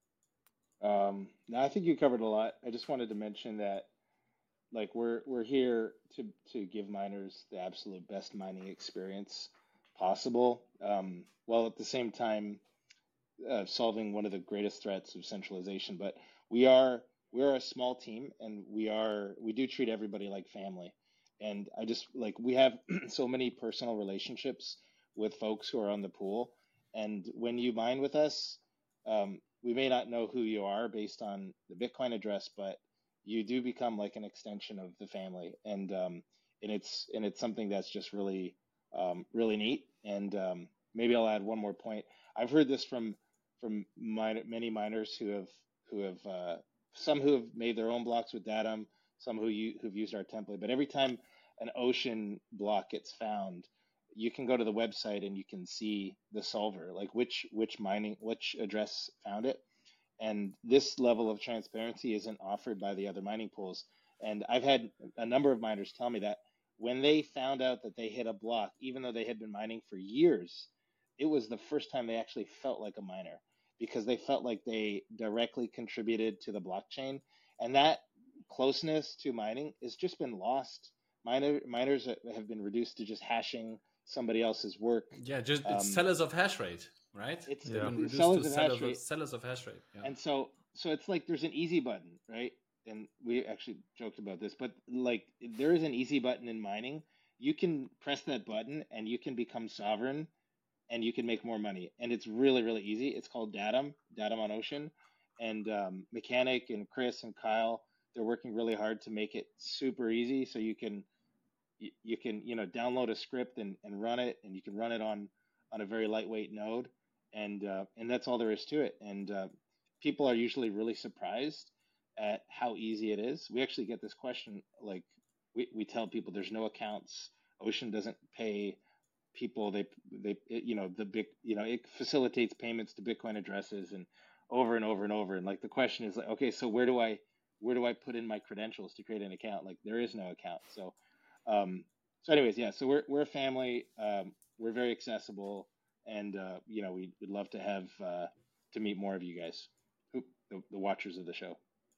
Um, no, I think you covered a lot. I just wanted to mention that, like, we're we're here to to give miners the absolute best mining experience possible, um, while at the same time uh, solving one of the greatest threats of centralization. But we are we're a small team, and we are we do treat everybody like family. And I just like we have so many personal relationships with folks who are on the pool, and when you mine with us, um, we may not know who you are based on the Bitcoin address, but you do become like an extension of the family, and um, and it's and it's something that's just really um, really neat. And um, maybe I'll add one more point. I've heard this from from min- many miners who have who have uh, some who have made their own blocks with Datum, some who you, who've used our template. But every time an Ocean block gets found, you can go to the website and you can see the solver, like which which mining which address found it. And this level of transparency isn't offered by the other mining pools. And I've had a number of miners tell me that when they found out that they hit a block, even though they had been mining for years, it was the first time they actually felt like a miner, because they felt like they directly contributed to the blockchain. And that closeness to mining has just been lost. Miner, miners have been reduced to just hashing somebody else's work. Yeah, just it's um, sellers of hash rate, right? It's yeah. been reduced sellers, to of sellers, hash rate. Of, sellers of hash rate. Yeah. And so, so it's like there's an easy button, right? And we actually joked about this, but like there is an easy button in mining. You can press that button and you can become sovereign, and you can make more money. And it's really, really easy. It's called Datum, Datum on Ocean. And um, Mechanic and Chris and Kyle, they're working really hard to make it super easy. So you can, you, you can, you know, download a script and, and run it, and you can run it on, on a very lightweight node. And, uh, and that's all there is to it. And uh, people are usually really surprised at how easy it is. We actually get this question, like we, we tell people there's no accounts. Ocean doesn't pay people. They, they, it, you know, the big, you know, it facilitates payments to Bitcoin addresses, and over and over and over. And like, the question is like, okay, so where do I, where do I put in my credentials to create an account? Like, there is no account. So, um, so anyways, yeah, so we're, we're a family. Um, we're very accessible, and, uh, you know, we would love to have, uh, to meet more of you guys, who, the, the watchers of the show.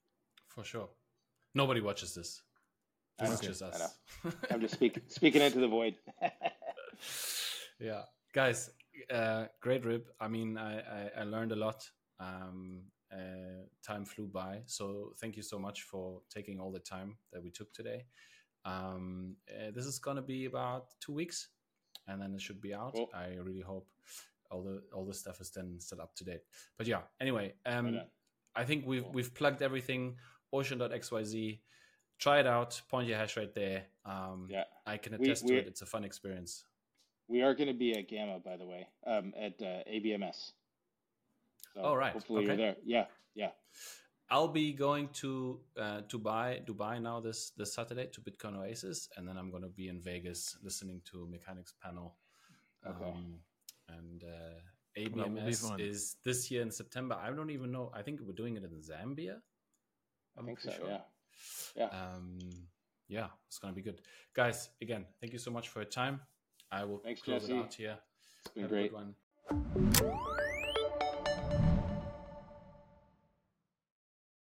For sure. Nobody watches this. This is just us. I'm just speak, speaking into the void. Yeah, guys, uh, great rip. I mean, I, I, I learned a lot. Um, uh, time flew by. So thank you so much for taking all the time that we took today. Um, uh, this is going to be about two weeks, and then it should be out. Cool. I really hope all the all the stuff is then still up to date. But yeah, anyway, um, right I think we've cool. we've plugged everything. Ocean dot x y z. Try it out. Point your hash rate there. Um, yeah, I can attest we, to it. It's a fun experience. We are going to be at Gamma, by the way, um, at uh, A B M S. So oh, right. Hopefully okay. you're there. Yeah, yeah. I'll be going to uh, Dubai, Dubai now this this Saturday to Bitcoin Oasis, and then I'm going to be in Vegas listening to Mechanics panel. Okay. Um, and uh, A B M S well, is this year in September. I don't even know. I think we're doing it in Zambia. I'm I think so. Sure. Yeah. Yeah. Um, yeah, it's going to be good, guys. Again, thank you so much for your time. I will Thanks, close Jesse. it out here. It's been Have great. A good one.